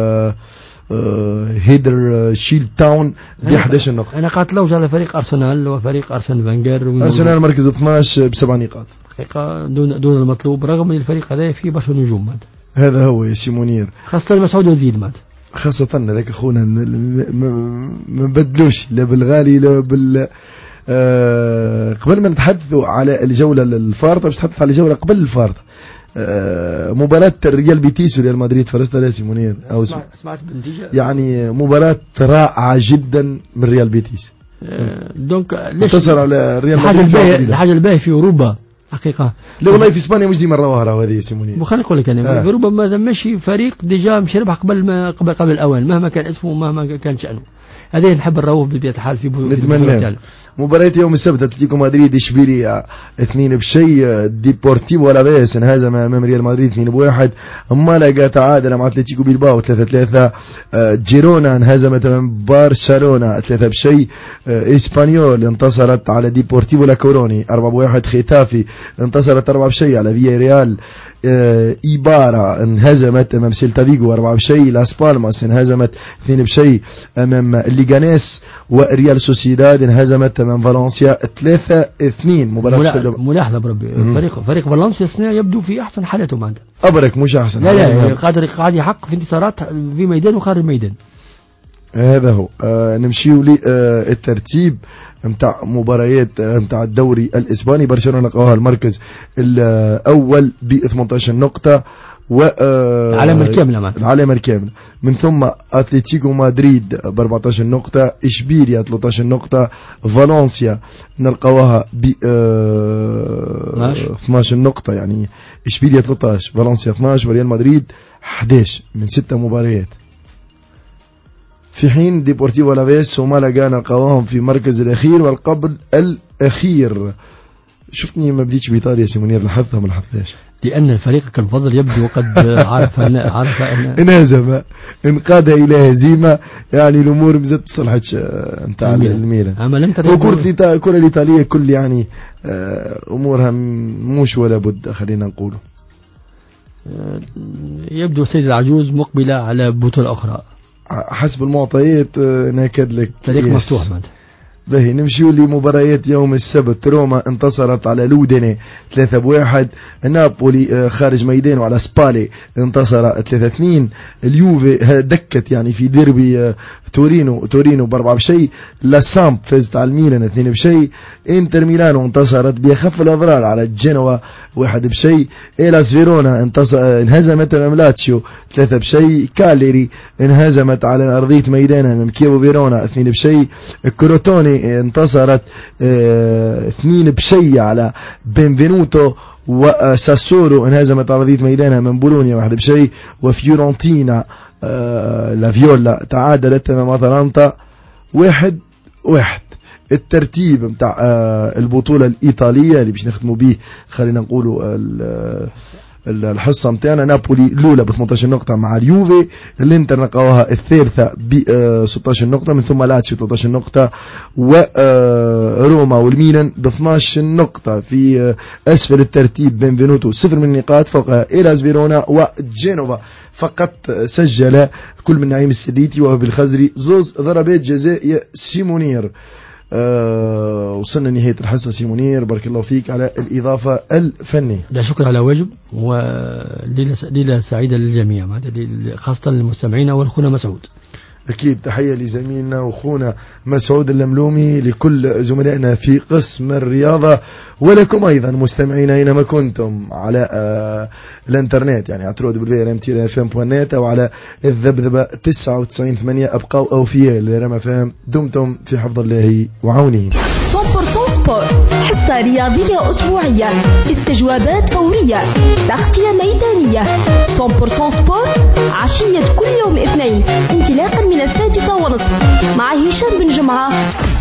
هيدر شيلد تاون ب 11 نقطة. أنا قاتلوش على فريق أرسنال وفريق أرسن فانجر. أرسنال مركز 12 ب7 نقاط حقيقة دون المطلوب، رغم أن الفريق هذا فيه برشا نجوم مات. هذا هو يا سيمونير، خاصة مسعود وزيد مات، خاصة ذاك أخونا ما بدلوش لا بالغالي لا بال قبل ما نتحدثوا على الجولة الفارطة باش نتحدث على الجولة قبل الفارطة. مباراة ريال بيتيس وريال مدريد فرست لا سيمونير أو سمعت بالنتيجة يعني مباراة رائعة جدا من ريال بيتيس. دونك انتصر على ريال مدريد. الحاجة الباهية في أوروبا حقيقة. لا والله في إسبانيا مش ديما رواها هذه سيمونير. خليني نقول لك أنا في أوروبا ما ماشي فريق ديجا مش ربح قبل الأوان مهما كان اسمه ومهما كان شأنه. هذه نحب نروح بطبيعة الحال في نتمنى. مباراة يوم السبت أتلتيكو مدريد إشبيلية 2-2. ديبورتيفو ألافيس انهزم أمام ريال مدريد 2-1. مالاغا تعادل مع أتلتيكو بيلباو 3-3. جيرونا انهزمت أمام برشلونة 3-2. إسبانيول انتصرت على ديبورتيفو لاكوروني 4-1. ختافي انتصرت 4-2 على فيا ريال. إيبارا انهزمت أمام سيلتا فيغو 4-2. لاس بالماس انهزمت 2-2 أمام ليغانيس. وريال سوسيداد انهزمت أمام فالنسيا 3-2. ملاحظة بربي فريق فالنسيا يبدو في أحسن حالته معنا. أبرك مش أحسن. لا قاعد يحقق في انتصارات في ميدان وخارج الميدان. هذا هو. نمشيو للترتيب متاع مباريات متاع الدوري الإسباني. برشلونة لقاها المركز الأول ب 18 نقطة العلامة الكاملة. من ثم أتلتيكو مدريد ب 14 نقطة. إشبيلية 13 نقطة. فالنسيا نلقاها ب 12 نقطة يعني إشبيلية 13 فالنسيا 12 وريال مدريد 11 من 6 مباريات. في حين ديبورتيفو ألافيس ومالاغا نلقاهم في المركز الأخير والقبل الأخير. شفتني ما بديتش بإيطاليا سيمونير لاحظتها ما لاحظتهاش لأن الفريق المفضل يبدو وقد عرف انهزم انقاد إلى هزيمة يعني الأمور مزت بصلحتش نتاع الميلان. الكرة الإيطالية كل يعني أمورها مش ولا بد خلينا نقوله. يبدو السيد العجوز مقبلة على بطولة أخرى حسب المعطيات. ناكد لك فريق مفتوح ماذا باهي. نمشيو لمباريات يوم السبت. روما انتصرت على لوديني 3-1. نابولي خارج ميدانه على سبالي انتصر 3-2. اليوفي دكت يعني في ديربي تورينو ب4-2. لاسامب فازت على الميلان 2-2. انتر ميلانو انتصرت بأخف الأضرار على جنوا 1-2. إيلاس فيرونا انهزمت أمام لاتشيو 3-2. كاليري انهزمت على أرضية ميدانها أمام كييفو فيرونا 2-2. كروتوني انتصرت 2-2 على بنفينوتو. وساسورو انهزمت على أرضية ميدانها من بولونيا 1-2. وفيورنتينا لا فيولا تعادلت امام اتلانتا 1-1. الترتيب متاع البطولة الإيطالية اللي باش نختموا به خلينا نقولوا الحصة متاعنا. نابولي الأولى ب 18 نقطة مع اليوفي. الانتر نلقاوها الثالثة ب 16 نقطة. من ثم لاتشيو 13 نقطة. وروما والميلان ب 12 نقطة. في أسفل الترتيب بنفينوتو 0 من النقاط. فوقها إيلاس فيرونا وجينوفا فقط سجل كل من نعيم السديتي وبالخزري 2 ضربات جزاء يا سيمونير. وصلنا نهاية الحصة سيمونير بارك الله فيك على الإضافة الفنية. لا شكر على واجب وليلة سعيدة للجميع خاصة للمستمعين والخونا مسعود. أكيد تحية لزميلنا وخونا مسعود اللملومي لكل زملائنا في قسم الرياضة ولكم أيضا مستمعين أينما كنتم على الانترنت يعني على www.rmtfm.net أو على الذبذبة 99.8. أبقوا أوفياء لرم فهم. دمتم في حفظ الله وعونه. 100% سبور حصة رياضية أسبوعية استجوابات فورية تغطية ميدانية. 100% سبور عشية كل يوم اثنين انطلاقا من 6:30 مع هشام بن جمعة